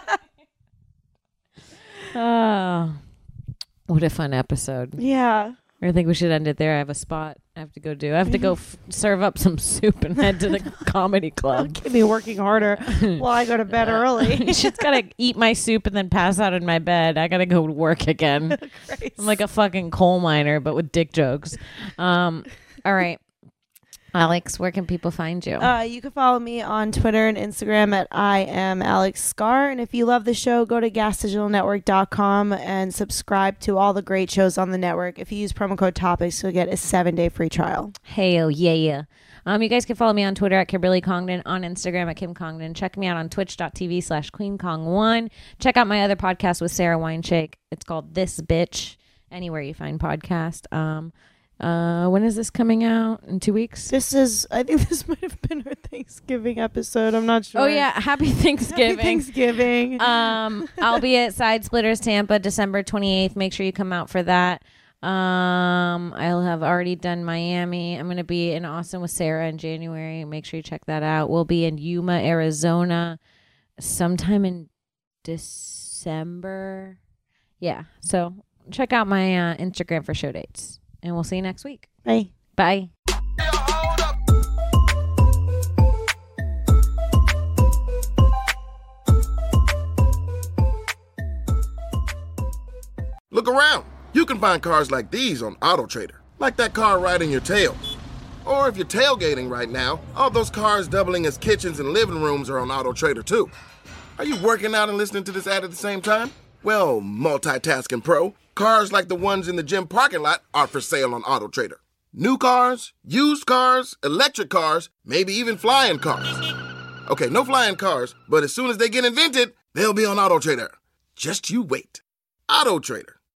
[SPEAKER 4] Oh, what a fun episode.
[SPEAKER 5] Yeah.
[SPEAKER 4] I think we should end it there. I have a spot I have to go do. I have to go f- serve up some soup and head to the comedy club.
[SPEAKER 5] Keep me working harder while I go to bed early.
[SPEAKER 4] She's got to eat my soup and then pass out in my bed. I got to go to work again. I'm like a fucking coal miner, but with dick jokes. Um, all right. Alex, where can people find you?
[SPEAKER 5] Uh, you can follow me on Twitter and Instagram at I am Alex Scar. And if you love the show, go to gas digital network dot com and subscribe to all the great shows on the network. If you use promo code TOPICS, you'll get a seven-day free trial.
[SPEAKER 4] Hell yeah. Um, you guys can follow me on Twitter at Kimberly Congdon, on Instagram at Kim Congdon. Check me out on twitch.tv slash Queen Kong one. Check out my other podcast with Sarah Wineshake. It's called This Bitch, anywhere you find podcast. Um, Uh, when is this coming out? In two weeks?
[SPEAKER 5] This is, I think this might have been our Thanksgiving episode. I'm not sure.
[SPEAKER 4] Oh yeah, happy Thanksgiving.
[SPEAKER 5] Happy Thanksgiving.
[SPEAKER 4] um, I'll be at Side Splitters Tampa December twenty-eighth. Make sure you come out for that. Um, I'll have already done Miami. I'm going to be in Austin with Sarah in January. Make sure you check that out. We'll be in Yuma, Arizona sometime in December. Yeah, so check out my uh, Instagram for show dates. And we'll see you next week.
[SPEAKER 5] Bye.
[SPEAKER 4] Bye.
[SPEAKER 2] Look around. You can find cars like these on AutoTrader, like that car riding your tail. Or if you're tailgating right now, all those cars doubling as kitchens and living rooms are on AutoTrader too. Are you working out and listening to this ad at the same time? Well, multitasking pro, cars like the ones in the gym parking lot are for sale on AutoTrader. New cars, used cars, electric cars, maybe even flying cars. Okay, no flying cars, but as soon as they get invented, they'll be on AutoTrader. Just you wait. AutoTrader.